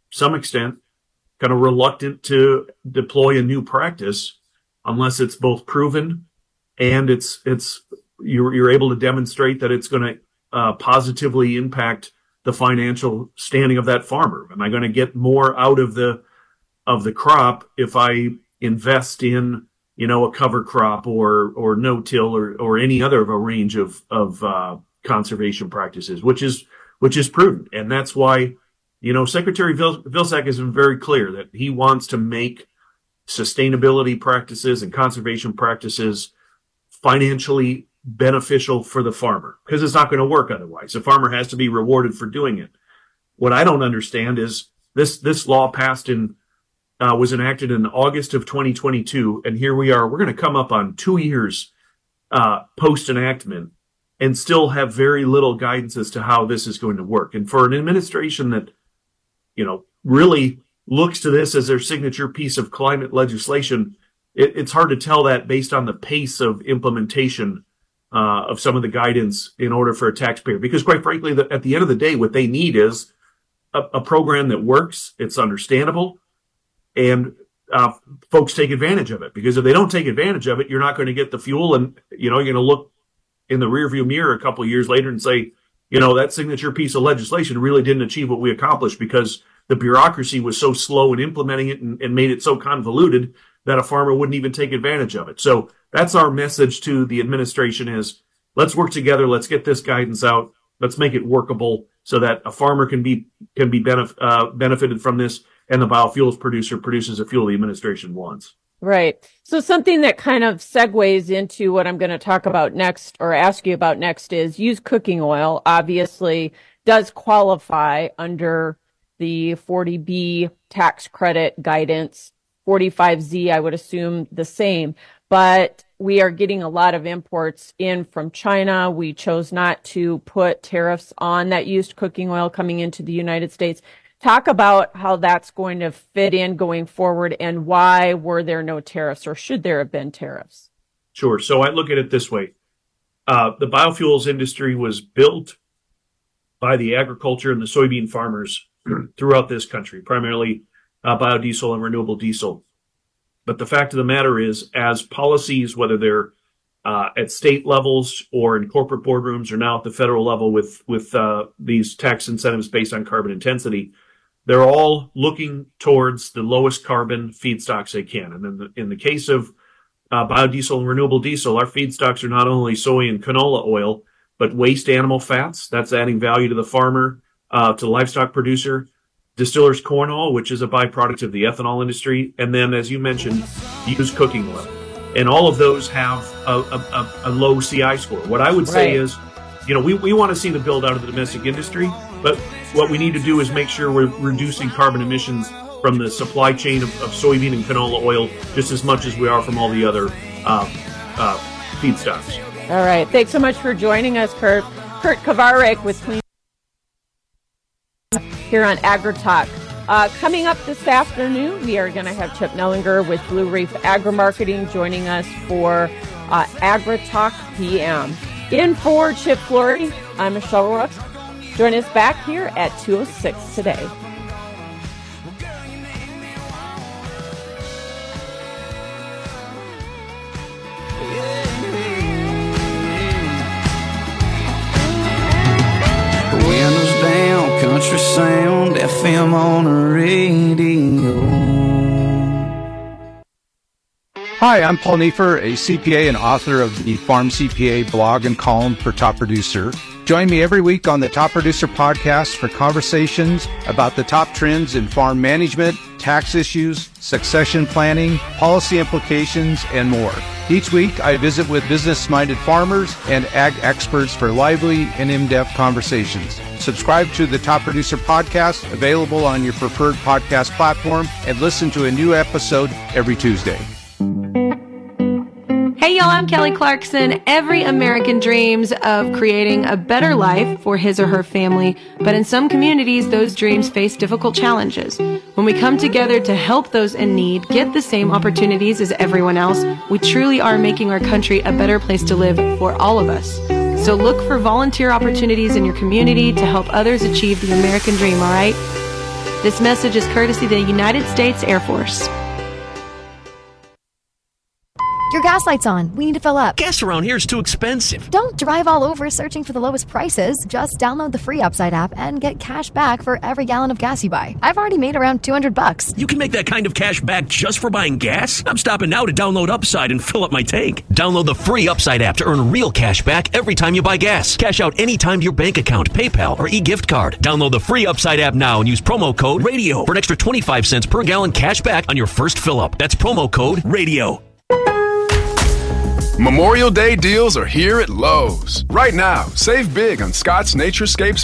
some extent, kind of reluctant to deploy a new practice unless it's both proven and you're able to demonstrate that it's going to positively impact the financial standing of that farmer. Am I going to get more out of the crop if I invest in, a cover crop or no-till or any other of a range of conservation practices, which is prudent. And that's why, Secretary Vilsack has been very clear that he wants to make sustainability practices and conservation practices financially beneficial for the farmer, because it's not going to work otherwise. The farmer has to be rewarded for doing it. What I don't understand is this law passed was enacted in August of 2022, and here we are. We're going to come up on 2 years post enactment and still have very little guidance as to how this is going to work. And for an administration that, really looks to this as their signature piece of climate legislation, it's hard to tell that based on the pace of implementation of some of the guidance in order for a taxpayer. Because quite frankly, at the end of the day, what they need is a program that works, it's understandable, and folks take advantage of it. Because if they don't take advantage of it, you're not going to get the fuel, and you're going to look in the rearview mirror a couple of years later and say, that signature piece of legislation really didn't achieve what we accomplished because the bureaucracy was so slow in implementing it and made it so convoluted that a farmer wouldn't even take advantage of it. So that's our message to the administration is, let's work together. Let's get this guidance out. Let's make it workable so that a farmer can be benefited from this, and the biofuels producer produces the fuel the administration wants.
Right. So something that kind of segues into what I'm going to talk about next, or ask you about next, is used cooking oil obviously does qualify under the 40B tax credit guidance. 45Z, I would assume the same, but we are getting a lot of imports in from China. We chose not to put tariffs on that used cooking oil coming into the United States. Talk about how that's going to fit in going forward, and why were there no tariffs, or should there have been tariffs?
Sure. So I look at it this way. The biofuels industry was built by the agriculture and the soybean farmers throughout this country, primarily biodiesel and renewable diesel. But the fact of the matter is, as policies, whether they're at state levels or in corporate boardrooms or now at the federal level with these tax incentives based on carbon intensity, they're all looking towards the lowest carbon feedstocks they can. And in the case of biodiesel and renewable diesel, our feedstocks are not only soy and canola oil, but waste animal fats. That's adding value to the farmer, to the livestock producer. Distiller's corn oil, which is a byproduct of the ethanol industry. And then, as you mentioned, used cooking oil. And all of those have a low CI score. What I would say is, we want to see the build out of the domestic industry, but what we need to do is make sure we're reducing carbon emissions from the supply chain of soybean and canola oil just as much as we are from all the other feedstocks.
All right. Thanks so much for joining us, Kurt. Kurt Kovarik with Clean here on AgriTalk. Coming up this afternoon, we are going to have Chip Nellinger with Blue Reef Agri-Marketing joining us for AgriTalk PM. In for Chip Flory, I'm Michelle Rook. Join us back here at 2:06 today.
Windows down, country sound, FM on the radio.
Hi, I'm Paul Neiffer, a CPA and author of the Farm CPA blog and column for Top Producer. Join me every week on the Top Producer podcast for conversations about the top trends in farm management, tax issues, succession planning, policy implications, and more. Each week, I visit with business-minded farmers and ag experts for lively and in-depth conversations. Subscribe to the Top Producer podcast, available on your preferred podcast platform, and listen to a new episode every Tuesday.
Hey y'all, I'm Kelly Clarkson. Every American dreams of creating a better life for his or her family, but in some communities, those dreams face difficult challenges. When we come together to help those in need get the same opportunities as everyone else, we truly are making our country a better place to live for all of us. So look for volunteer opportunities in your community to help others achieve the American dream, all right? This message is courtesy of the United States Air Force.
Your gas light's on. We need to fill up.
Gas around here is too expensive.
Don't drive all over searching for the lowest prices. Just download the free Upside app and get cash back for every gallon of gas you buy. I've already made around $200.
You can make that kind of cash back just for buying gas? I'm stopping now to download Upside and fill up my tank. Download the free Upside app to earn real cash back every time you buy gas. Cash out anytime to your bank account, PayPal, or e-gift card. Download the free Upside app now and use promo code RADIO for an extra 25 cents per gallon cash back on your first fill-up. That's promo code RADIO.
Memorial Day deals are here at Lowe's. Right now, save big on Scott's Naturescapes